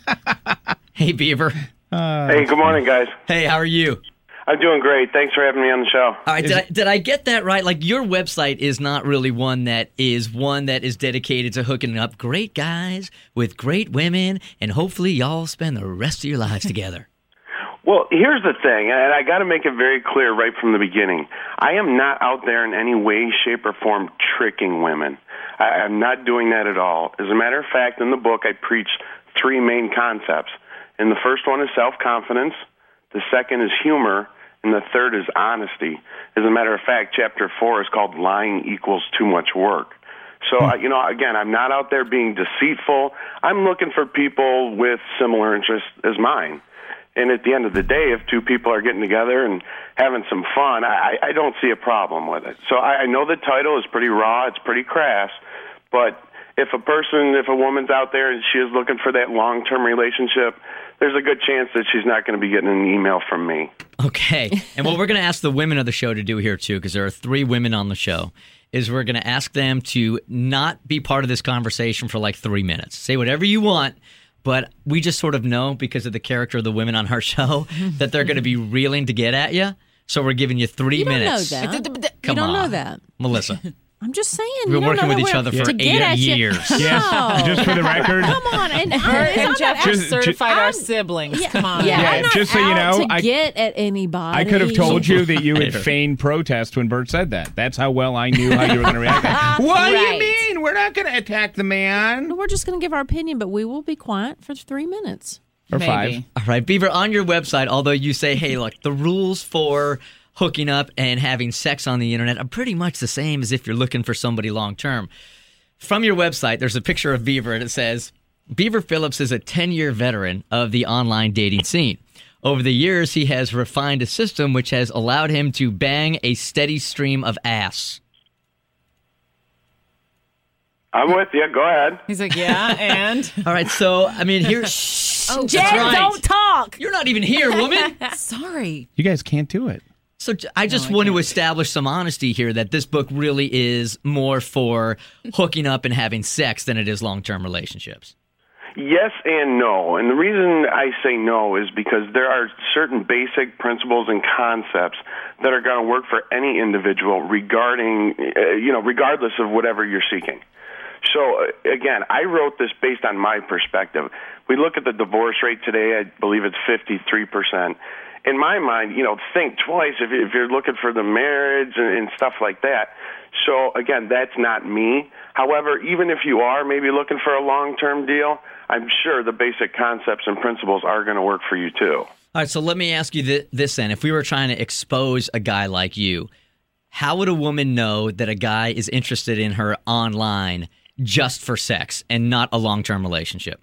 Hey, Beaver. Uh, Hey, good morning, guys. Hey, how are you? I'm doing great. Thanks for having me on the show. All right, did I, did I get that right? Like, your website is not really one that is one that is dedicated to hooking up great guys with great women, and hopefully y'all spend the rest of your lives together. Well, here's the thing, and I got to make it very clear right from the beginning. I am not out there in any way, shape, or form tricking women. I, I'm not doing that at all. As a matter of fact, in the book, I preach three main concepts. And the first one is self-confidence. The second is humor. And the third is honesty. As a matter of fact, chapter four is called Lying Equals Too Much Work. So, uh, you know, again, I'm not out there being deceitful. I'm looking for people with similar interests as mine. And at the end of the day, if two people are getting together and having some fun, I, I don't see a problem with it. So I, I know the title is pretty raw, it's pretty crass, but if a person, if a woman's out there and she is looking for that long-term relationship, there's a good chance that she's not going to be getting an email from me. Okay. And what we're going to ask the women of the show to do here, too, because there are three women on the show, is we're going to ask them to not be part of this conversation for like three minutes. Say whatever you want, but we just sort of know, because of the character of the women on our show, that they're going to be reeling to get at you. So we're giving you three You don't minutes. know that. Come you don't on. know that. Melissa. I'm just saying. We've been you don't working know with that each we're- other for to get eight at you- years. Yes, No. just for the record. Come on, and, Her and Jeff Just- are certified ju- our siblings. Come on. Yeah, Yeah, I'm not just so you out know, to I- get at anybody. I could have told you that you would feign protest when Bert said that. That's how well I knew how you were going to react. What do you Right. mean? We're not going to attack the man. We're just going to give our opinion, but we will be quiet for three minutes. Or five. All right, Beaver, on your website, although you say, hey, look, the rules for hooking up and having sex on the internet are pretty much the same as if you're looking for somebody long term. From your website, there's a picture of Beaver, and it says, Beaver Phillips is a ten-year veteran of the online dating scene. Over the years, he has refined a system which has allowed him to bang a steady stream of ass. I'm with you. Go ahead. He's like, yeah, and? All right, so, I mean, here's... Oh, That's Jen, right. don't talk. You're not even here, woman. Sorry. You guys can't do it. So j- I just No, I want to can't. establish some honesty here that this book really is more for hooking up and having sex than it is long-term relationships. Yes and no. And the reason I say no is because there are certain basic principles and concepts that are going to work for any individual regarding, uh, you know, regardless of whatever you're seeking. So, uh, again, I wrote this based on my perspective. We look at the divorce rate today, I believe it's fifty-three percent. In my mind, you know, think twice if, if you're looking for the marriage and, and stuff like that. So, again, that's not me. However, even if you are maybe looking for a long-term deal, I'm sure the basic concepts and principles are going to work for you, too. All right, so let me ask you th- this then. If we were trying to expose a guy like you, how would a woman know that a guy is interested in her online just for sex and not a long-term relationship?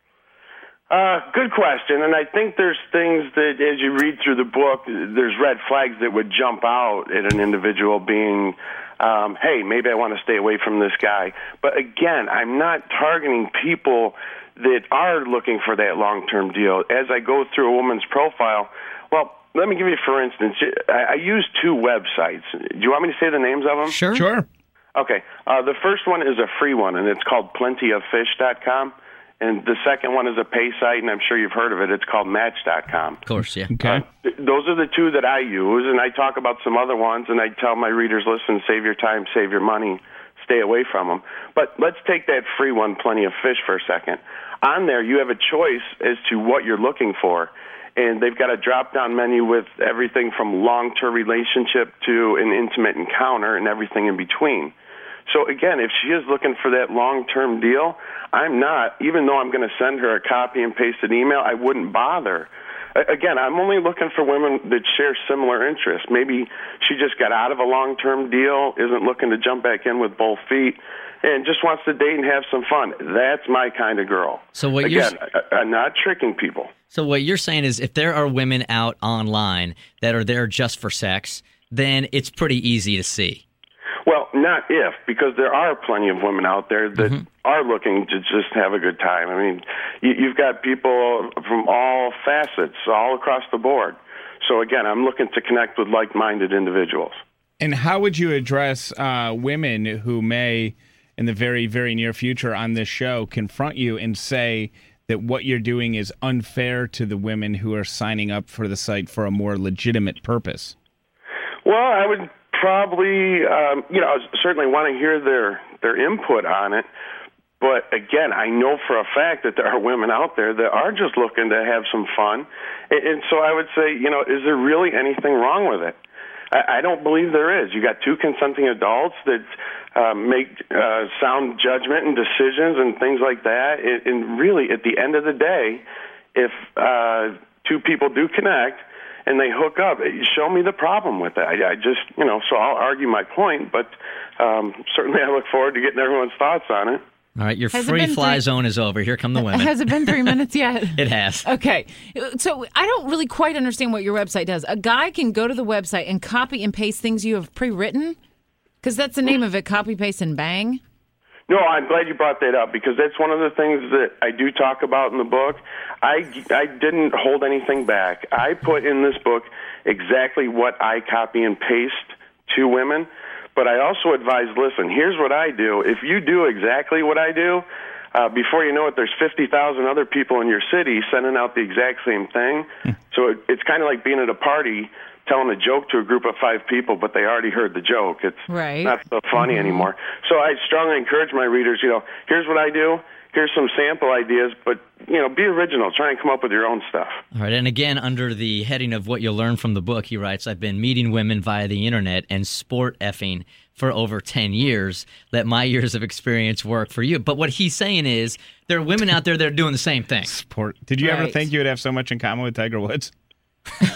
Uh, good question. And I think there's things that, as you read through the book, there's red flags that would jump out at an individual being, um, hey, maybe I want to stay away from this guy. But again, I'm not targeting people that are looking for that long-term deal. As I go through a woman's profile, well, let me give you, for instance, I, I use two websites. Do you want me to say the names of them? Sure. Sure. Okay. Uh, the first one is a free one, and it's called plenty of fish dot com. And the second one is a pay site, and I'm sure you've heard of it. It's called match dot com. Of course, yeah. Okay. Uh, th- those are the two that I use, and I talk about some other ones, and I tell my readers, listen, save your time, save your money, stay away from them. But let's take that free one, Plenty of Fish, for a second. On there, you have a choice as to what you're looking for, and they've got a drop-down menu with everything from long-term relationship to an intimate encounter and everything in between. So, again, if she is looking for that long-term deal, I'm not. Even though I'm going to send her a copy and pasted email, I wouldn't bother. A- Again, I'm only looking for women that share similar interests. Maybe she just got out of a long-term deal, isn't looking to jump back in with both feet, and just wants to date and have some fun. That's my kind of girl. So what you're Again, I- I'm not tricking people. So what you're saying is if there are women out online that are there just for sex, then it's pretty easy to see. Well, not if, because there are plenty of women out there that Mm-hmm. are looking to just have a good time. I mean, you, you've got people from all facets, all across the board. So, again, I'm looking to connect with like-minded individuals. And how would you address uh, women who may, in the very, very near future on this show, confront you and say that what you're doing is unfair to the women who are signing up for the site for a more legitimate purpose? Well, I would probably, um, you know, certainly want to hear their, their input on it. But, again, I know for a fact that there are women out there that are just looking to have some fun. And, and so I would say, you know, is there really anything wrong with it? I, I don't believe there is. You got two consenting adults that uh, make uh, sound judgment and decisions and things like that. And, and really, at the end of the day, if uh, two people do connect and they hook up, show me the problem with that. I, I just, you know, so I'll argue my point, but um, certainly I look forward to getting everyone's thoughts on it. All right, your Has it free been fly three- zone is over. Here come the women. Has it been three minutes yet? It has. Okay. So I don't really quite understand what your website does. A guy can go to the website and copy and paste things you have pre-written? Because that's the name of it, copy, paste, and bang. No, I'm glad you brought that up because that's one of the things that I do talk about in the book. I, I didn't hold anything back. I put in this book exactly what I copy and paste to women, but I also advise, listen, here's what I do. If you do exactly what I do, uh, before you know it, there's fifty thousand other people in your city sending out the exact same thing. So it, it's kind of like being at a party telling a joke to a group of five people, but they already heard the joke. It's right. not so funny Mm-hmm. anymore. So I strongly encourage my readers, you know, here's what I do. Here's some sample ideas, but, you know, be original. Try and come up with your own stuff. All right, and again, under the heading of what you'll learn from the book, he writes, I've been meeting women via the internet and sport effing for over ten years. Let my years of experience work for you. But what he's saying is there are women out there that are doing the same thing. Sport. Did you ever Right. think you would have so much in common with Tiger Woods? No,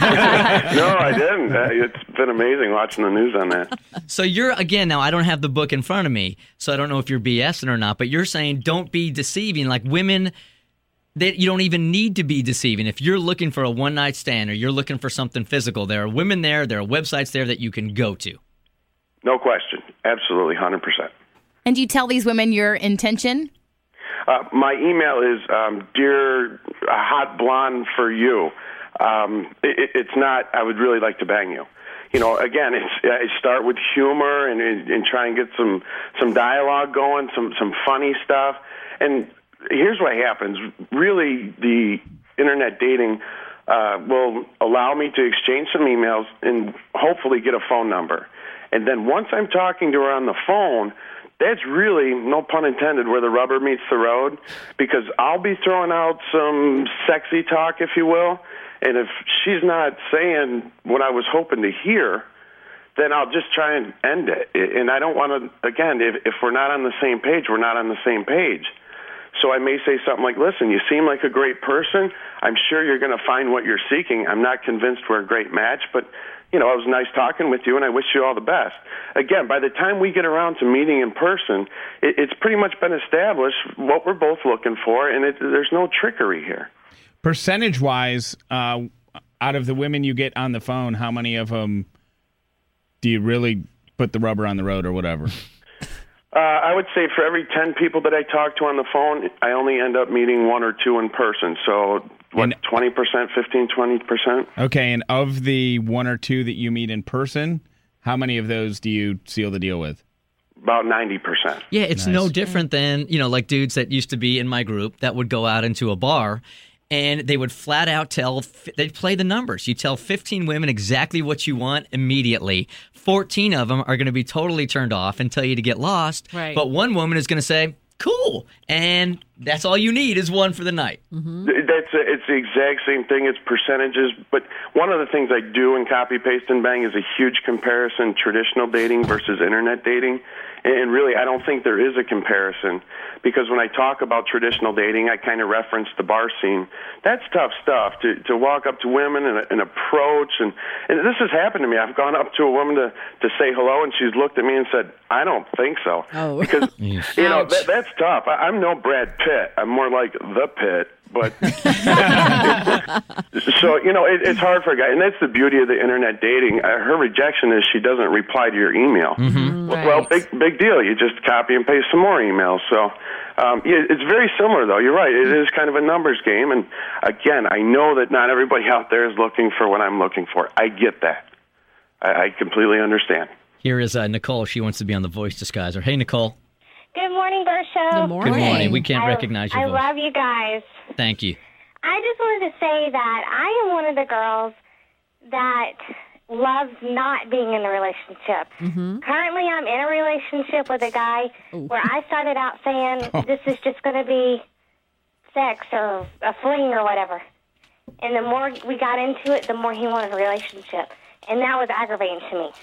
I didn't. Uh, It's been amazing watching the news on that. So you're, again, now I don't have the book in front of me, so I don't know if you're BSing or not, but you're saying don't be deceiving. Like women, that you don't even need to be deceiving. If you're looking for a one-night stand or you're looking for something physical, there are women there, there are websites there that you can go to. No question. Absolutely, one hundred percent. And do you tell these women your intention? Uh, my email is um, Dear Hot Blonde for You. um, it, it's not, I would really like to bang you. You know, again, it's, I start with humor and, and try and get some, some dialogue going, some, some funny stuff. And here's what happens. Really, the internet dating uh, will allow me to exchange some emails and hopefully get a phone number. And then once I'm talking to her on the phone, that's really, no pun intended, where the rubber meets the road, because I'll be throwing out some sexy talk, if you will, and if she's not saying what I was hoping to hear, then I'll just try and end it. And I don't want to, again, if, if we're not on the same page, we're not on the same page. So I may say something like, listen, you seem like a great person. I'm sure you're going to find what you're seeking. I'm not convinced we're a great match, but you know, it was nice talking with you, and I wish you all the best. Again, by the time we get around to meeting in person, it, it's pretty much been established what we're both looking for, and it, there's no trickery here. Percentage-wise, uh, out of the women you get on the phone, how many of them do you really put the rubber on the road or whatever? Uh, I would say for every ten people that I talk to on the phone, I only end up meeting one or two in person. So, what, twenty percent, fifteen, twenty percent? Okay, and of the one or two that you meet in person, how many of those do you seal the deal with? About ninety percent. Yeah, it's Nice. no different than, you know, like dudes that used to be in my group that would go out into a bar and they would flat out tell, they'd play the numbers. You tell fifteen women exactly what you want immediately. fourteen of them are going to be totally turned off and tell you to get lost. Right. But one woman is going to say, cool. And that's all you need is one for the night. Mm-hmm. That's a, it's the exact same thing. It's percentages. But one of the things I do in Copy, Paste, and Bang is a huge comparison, traditional dating versus internet dating. And really, I don't think there is a comparison, because when I talk about traditional dating, I kind of reference the bar scene. That's tough stuff, to to walk up to women and, and approach. And, and this has happened to me. I've gone up to a woman to, to say hello, and she's looked at me and said, I don't think so. Oh. Because, you know, that, that's tough. I, I'm no Brad Pitt. I'm more like the Pitt. But so, you know, it, it's hard for a guy, and that's the beauty of the internet dating. Uh, her rejection is she doesn't reply to your email. Mm-hmm. Well, well, big big deal. You just copy and paste some more emails. So um, yeah, it's very similar, though. You're right. It is kind of a numbers game. And again, I know that not everybody out there is looking for what I'm looking for. I get that. I, I completely understand. Here is uh, Nicole. She wants to be on the Voice Disguiser. Hey, Nicole. Good morning, Bershow. Good morning. Good morning. We can't I, recognize your I voice. love you guys. Thank you. I just wanted to say that I am one of the girls that loves not being in a relationship. Mm-hmm. Currently, I'm in a relationship with a guy Ooh. where I started out saying this is just going to be sex or a fling or whatever. And the more we got into it, the more he wanted a relationship. And that was aggravating to me.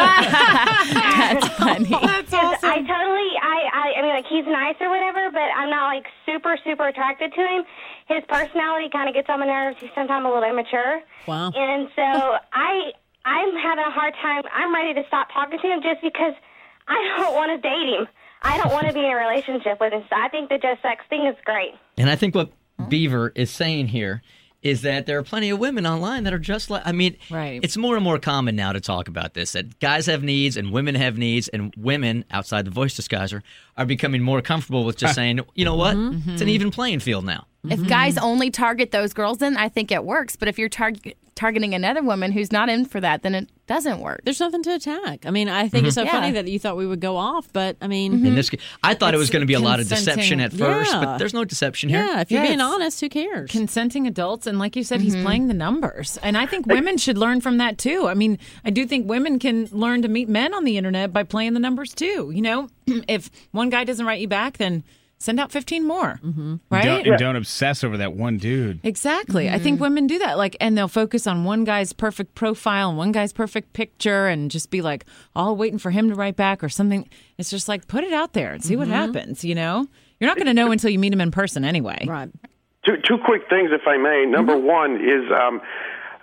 That's funny. That's awesome. I totally, I, I, I mean, like, he's nice or whatever, but I'm not, like, super, super attracted to him. His personality kind of gets on my nerves. He's sometimes a little immature. Wow. And so I, I'm having a hard time. I'm ready to stop talking to him just because I don't want to date him. I don't want to be in a relationship with him. So I think the just sex thing is great. And I think what Beaver is saying here is that there are plenty of women online that are just like, I mean, right. It's more and more common now to talk about this, that guys have needs and women have needs, and women, outside the Voice Disguiser, are becoming more comfortable with just saying, you know what, Mm-hmm. it's an even playing field now. If guys only target those girls, then I think it works. But if you're tar- targeting another woman who's not in for that, then it doesn't work. There's nothing to attack. I mean, I think it's so Yeah. funny that you thought we would go off, but I mean, In this, I thought it was It's going to be a lot of consenting- deception at first, Yeah. but there's no deception here. yeah, if you're Yeah, being it's honest, who cares? Consenting adults, and like you said, he's playing the numbers. And I think women should learn from that too. I mean, I do think women can learn to meet men on the internet by playing the numbers too. You know, if one guy doesn't write you back, then send out fifteen more. Mm-hmm. Right? Don't, and don't obsess over that one dude. Exactly. I think women do that. Like, and they'll focus on one guy's perfect profile and one guy's perfect picture and just be like, all waiting for him to write back or something. It's just like, put it out there and see what happens, you know? You're not going to know until you meet him in person anyway. Right. Two, two quick things, if I may. Number one is um,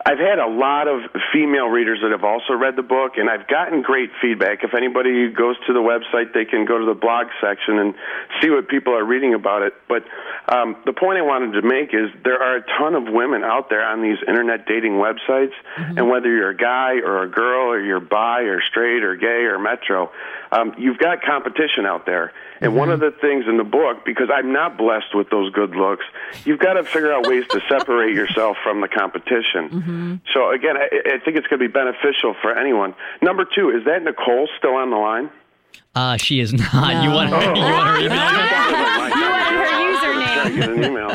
I've had a lot of female readers that have also read the book, and I've gotten great feedback. If anybody goes to the website, they can go to the blog section and see what people are reading about it. But um, the point I wanted to make is there are a ton of women out there on these internet dating websites, mm-hmm. and whether you're a guy or a girl or you're bi or straight or gay or metro, um, you've got competition out there. And mm-hmm. one of the things in the book, because I'm not blessed with those good looks, you've got to figure out ways to separate yourself from the competition. Mm-hmm. So, again, I, I think it's going to be beneficial for anyone. Number two, is that Nicole still on the line? Uh, she is not. No. You want her, oh. you want her email? You wanted her username. Get an email.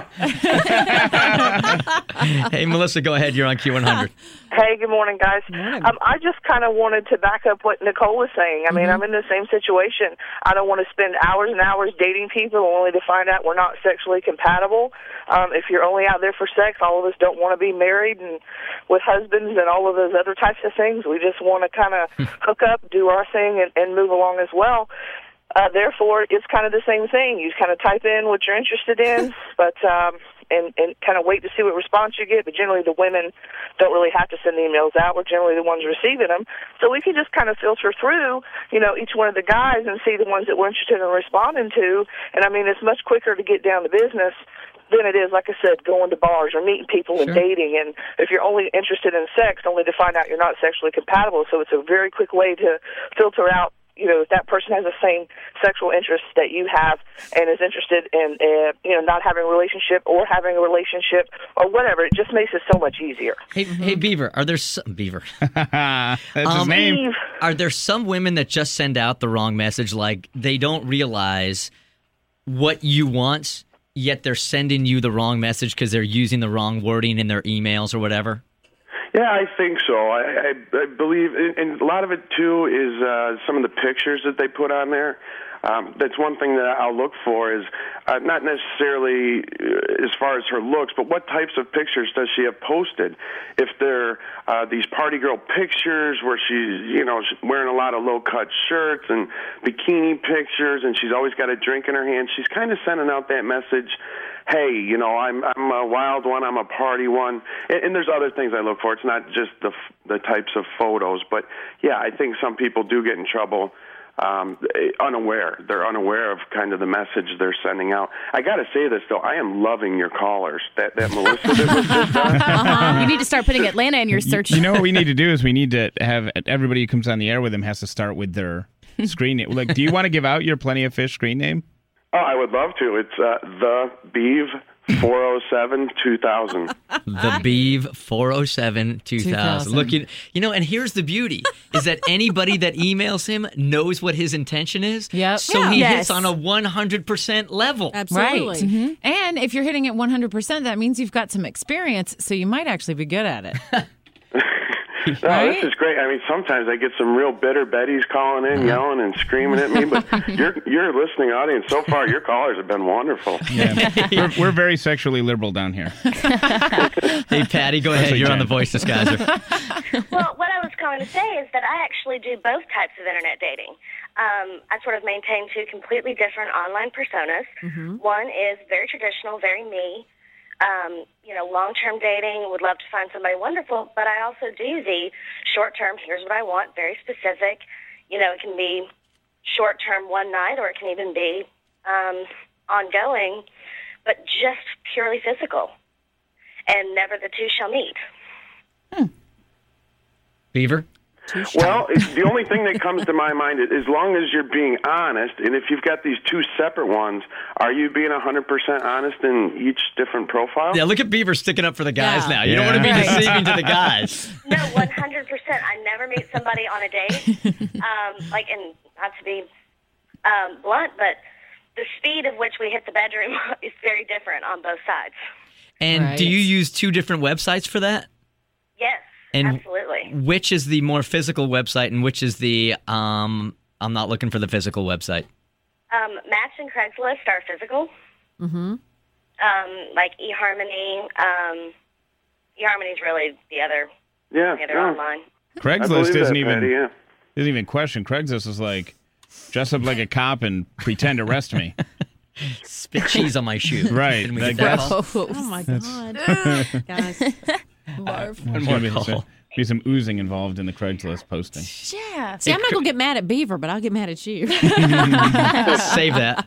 Hey, Melissa, go ahead. You're on Q one hundred. Hey, good morning, guys. Morning. Um, I just kind of wanted to back up what Nicole was saying. I mean, Mm-hmm. I'm in the same situation. I don't want to spend hours and hours dating people only to find out we're not sexually compatible. Um, if you're only out there for sex, all of us don't want to be married and with husbands and all of those other types of things. We just want to kind of hook up, do our thing, and, and move along as well. Uh, therefore, it's kind of the same thing. You kind of type in what you're interested in, but um, and, and kind of wait to see what response you get. But generally, the women don't really have to send emails out. We're generally the ones receiving them. So we can just kind of filter through, you know, each one of the guys and see the ones that we're interested in responding to. And, I mean, it's much quicker to get down to business than it is, like I said, going to bars or meeting people and Sure. dating. And if you're only interested in sex, only to find out you're not sexually compatible. So it's a very quick way to filter out, you know, if that person has the same sexual interests that you have and is interested in, uh, you know, not having a relationship or having a relationship or whatever. It just makes it so much easier. Hey, hey, Beaver, are there some... Beaver. That's his Um, name. Are there some women that just send out the wrong message, like they don't realize what you want, yet they're sending you the wrong message because they're using the wrong wording in their emails or whatever? Yeah, I think so. I, I, I believe, and a lot of it, too, is uh, some of the pictures that they put on there. Um, that's one thing that I'll look for is uh, not necessarily uh, as far as her looks, but what types of pictures does she have posted? If they're uh, these party girl pictures where she's, you know, she's wearing a lot of low-cut shirts and bikini pictures, and she's always got a drink in her hand, she's kind of sending out that message, hey, you know, I'm I'm a wild one, I'm a party one, and, and there's other things I look for. It's not just the the types of photos, but yeah, I think some people do get in trouble. Um, unaware. They're unaware of kind of the message they're sending out. I got to say this, though. I am loving your callers. That that Melissa that was just on. Uh-huh. You need to start putting Atlanta in your search. You know what we need to do is we need to have everybody who comes on the air with them has to start with their screen name. Like, do you want to give out your Plenty of Fish screen name? Oh, I would love to. It's uh, the Beav four oh seven two thousand. The Beav four oh seven two thousand. Looking, you know, and here's the beauty is that anybody that emails him knows what his intention is. Yep. So Yeah. he Yes. hits on a one hundred percent level. Right. Mm-hmm. And if you're hitting it one hundred percent, that means you've got some experience, so you might actually be good at it. No, Right? this is great. I mean, sometimes I get some real bitter Bettys calling in, yelling and screaming at me. But your your listening audience so far, your callers have been wonderful. Yeah, we're, we're very sexually liberal down here. Hey, Patty, go ahead. You're on the Voice Disguiser. Well, what I was going to say is that I actually do both types of internet dating. Um, I sort of maintain two completely different online personas. Mm-hmm. One is very traditional, very me. Um, you know, long-term dating, would love to find somebody wonderful, but I also do the short-term, here's what I want, very specific. You know, it can be short-term one night, or it can even be um, ongoing, but just purely physical. And never the two shall meet. Beaver? Well, it's the only thing that comes to my mind is as long as you're being honest, and if you've got these two separate ones, are you being one hundred percent honest in each different profile? Yeah, look at Beaver sticking up for the guys Yeah. now. You don't want to be Yeah. deceiving to the guys. No, one hundred percent. I never meet somebody on a date, um, like, and not to be um, blunt, but the speed of which we hit the bedroom is very different on both sides. And Right. do you use two different websites for that? Yes, And absolutely. which is the more physical website and which is the, um, I'm not looking for the physical website? Um, Match and Craigslist are physical, Mm-hmm. um, like eHarmony. Um, eHarmony is really the other, Yeah, the other yeah. online. I Craigslist believe isn't that, even Patty, yeah. isn't even question. Craigslist is like dress up like a cop and pretend to arrest me. Spit cheese on my shoe. Right. Didn't we Like get that that's- all? Oh my That's- God, guys. Barf. There's more gonna be, call. some, be some oozing involved in the Craigslist posting. Yeah. See, I'm not going to get mad at Beaver, but I'll get mad at you. Save that.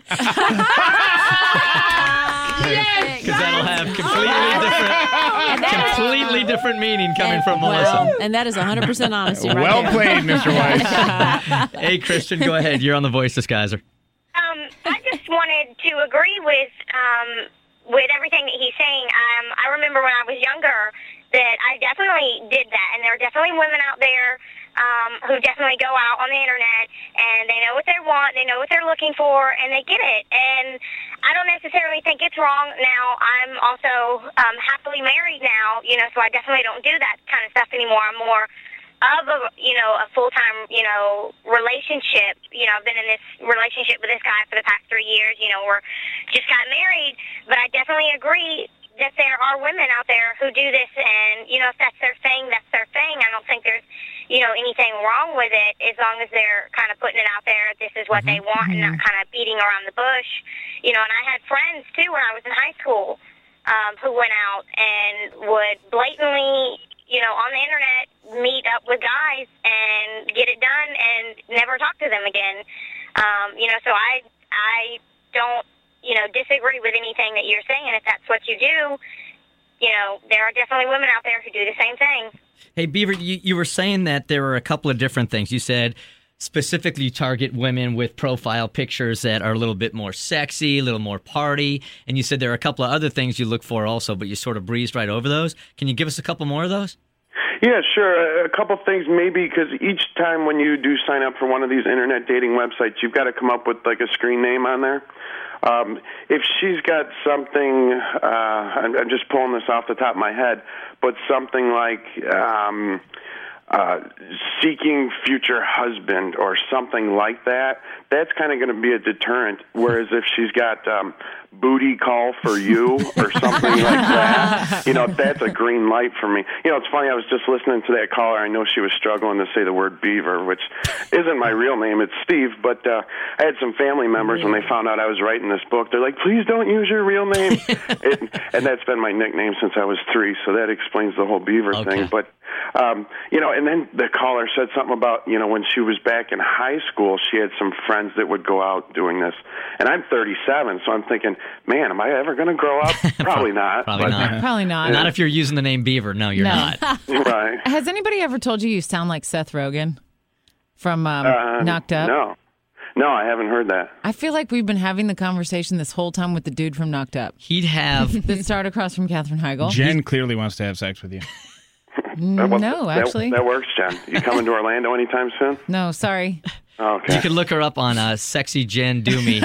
Because that'll have completely different, completely different meaning coming and, from Melissa. Well, and that is one hundred percent honesty right Well there. played, Mister Weiss. Hey, Christian, go ahead. You're on the Voice Disguiser. Um, I just wanted to agree with um, with everything that he's saying. Um, I remember when I was younger that I definitely did that, and there are definitely women out there um, who definitely go out on the internet and they know what they want, they know what they're looking for, and they get it. And I don't necessarily think it's wrong. Now, I'm also um, happily married now, you know, so I definitely don't do that kind of stuff anymore. I'm more of a, you know, a full-time, you know, relationship. You know, I've been in this relationship with this guy for the past three years. You know, we're just got married, but I definitely agree that there are women out there who do this, and, you know, if that's their thing, that's their thing. I don't think there's, you know, anything wrong with it as long as they're kind of putting it out there, this is what they want, and not kind of beating around the bush. You know, and I had friends, too, when I was in high school um, who went out and would blatantly, you know, on the internet, meet up with guys and get it done and never talk to them again. Um, you know, so I, I don't, you know, disagree with anything that you're saying. And if that's what you do, you know, there are definitely women out there who do the same thing. Hey, Beaver, you, you were saying that there were a couple of different things. You said specifically you target women with profile pictures that are a little bit more sexy, a little more party. And you said there are a couple of other things you look for also, but you sort of breezed right over those. Can you give us a couple more of those? Yeah, sure. A couple things maybe, because each time when you do sign up for one of these internet dating websites, you've got to come up with like a screen name on there. Um, if she's got something, uh, I'm, I'm just pulling this off the top of my head, but something like um, uh, seeking future husband or something like that, that's kind of going to be a deterrent. Whereas if she's got um, booty call for you or something like that, you know, that's a green light for me. You know, it's funny, I was just listening to that caller. I know she was struggling to say the word Beaver, which isn't my real name. It's Steve, but uh, I had some family members when they found out I was writing this book. They're like, please don't use your real name. it, and that's been my nickname since I was three, so that explains the whole Beaver Okay. thing. But, um, you know, and then the caller said something about, you know, when she was back in high school, she had some friends that would go out doing this. And I'm thirty-seven, so I'm thinking, man, am I ever going to grow up? Probably not. Probably but, not. Probably not. Not if you're using the name Beaver. No, you're No. not. Right. Has anybody ever told you you sound like Seth Rogen from um, Uh, Knocked Up? No. No, I haven't heard that. I feel like we've been having the conversation this whole time with the dude from Knocked Up. He'd have that started across from Katherine Heigl. Jen clearly wants to have sex with you. That- what- no, that- actually. That, works, Jen. You coming to Orlando anytime soon? No, sorry. Okay. You could look her up on uh, Sexy Jen Do Me.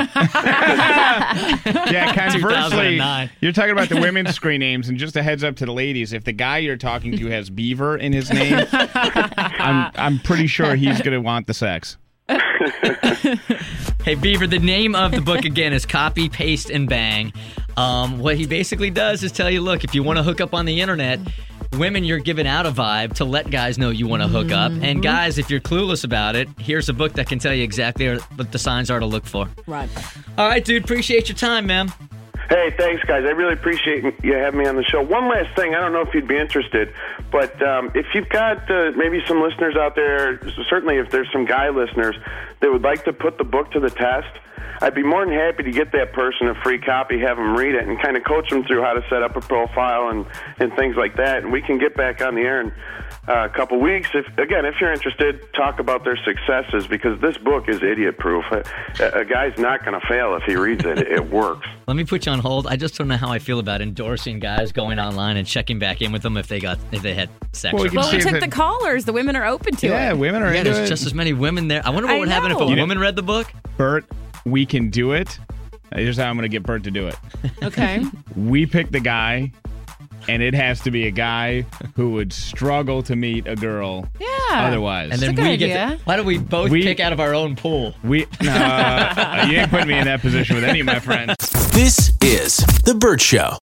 Yeah, conversely, two thousand nine. you're talking about the women's screen names, and just a heads up to the ladies, if the guy you're talking to has Beaver in his name, I'm I'm pretty sure he's going to want the sex. Hey, Beaver, the name of the book, again, is Copy, Paste, and Bang. Um, what he basically does is tell you, look, if you want to hook up on the internet, women, you're giving out a vibe to let guys know you want to hook up. And guys, if you're clueless about it, here's a book that can tell you exactly what the signs are to look for. Right. All right, dude, appreciate your time, man. Hey, thanks, guys. I really appreciate you having me on the show. One last thing. I don't know if you'd be interested, but um, if you've got uh, maybe some listeners out there, certainly if there's some guy listeners that would like to put the book to the test, I'd be more than happy to get that person a free copy, have them read it, and kind of coach them through how to set up a profile and, and things like that. And we can get back on the air in uh, a couple weeks. If again, if you're interested, talk about their successes, because this book is idiot-proof. A, a guy's not going to fail if he reads it. It works. Let me put you on hold. I just don't know how I feel about endorsing guys going online and checking back in with them if they got if they had sex. Well, we with can them. Well, we see if took it- the callers. The women are open to Yeah, it. women are Yeah, into there's it. just as many women there. I wonder what I would happen if a know. woman read the book. Bert, we can do it. Here's how I'm going to get Bert to do it. Okay. We pick the guy, and it has to be a guy who would struggle to meet a girl Yeah. otherwise. And then That's a we good get. idea. To, why don't we both We- pick out of our own pool? we, uh, you ain't putting me in that position with any of my friends. This is The Burt Show.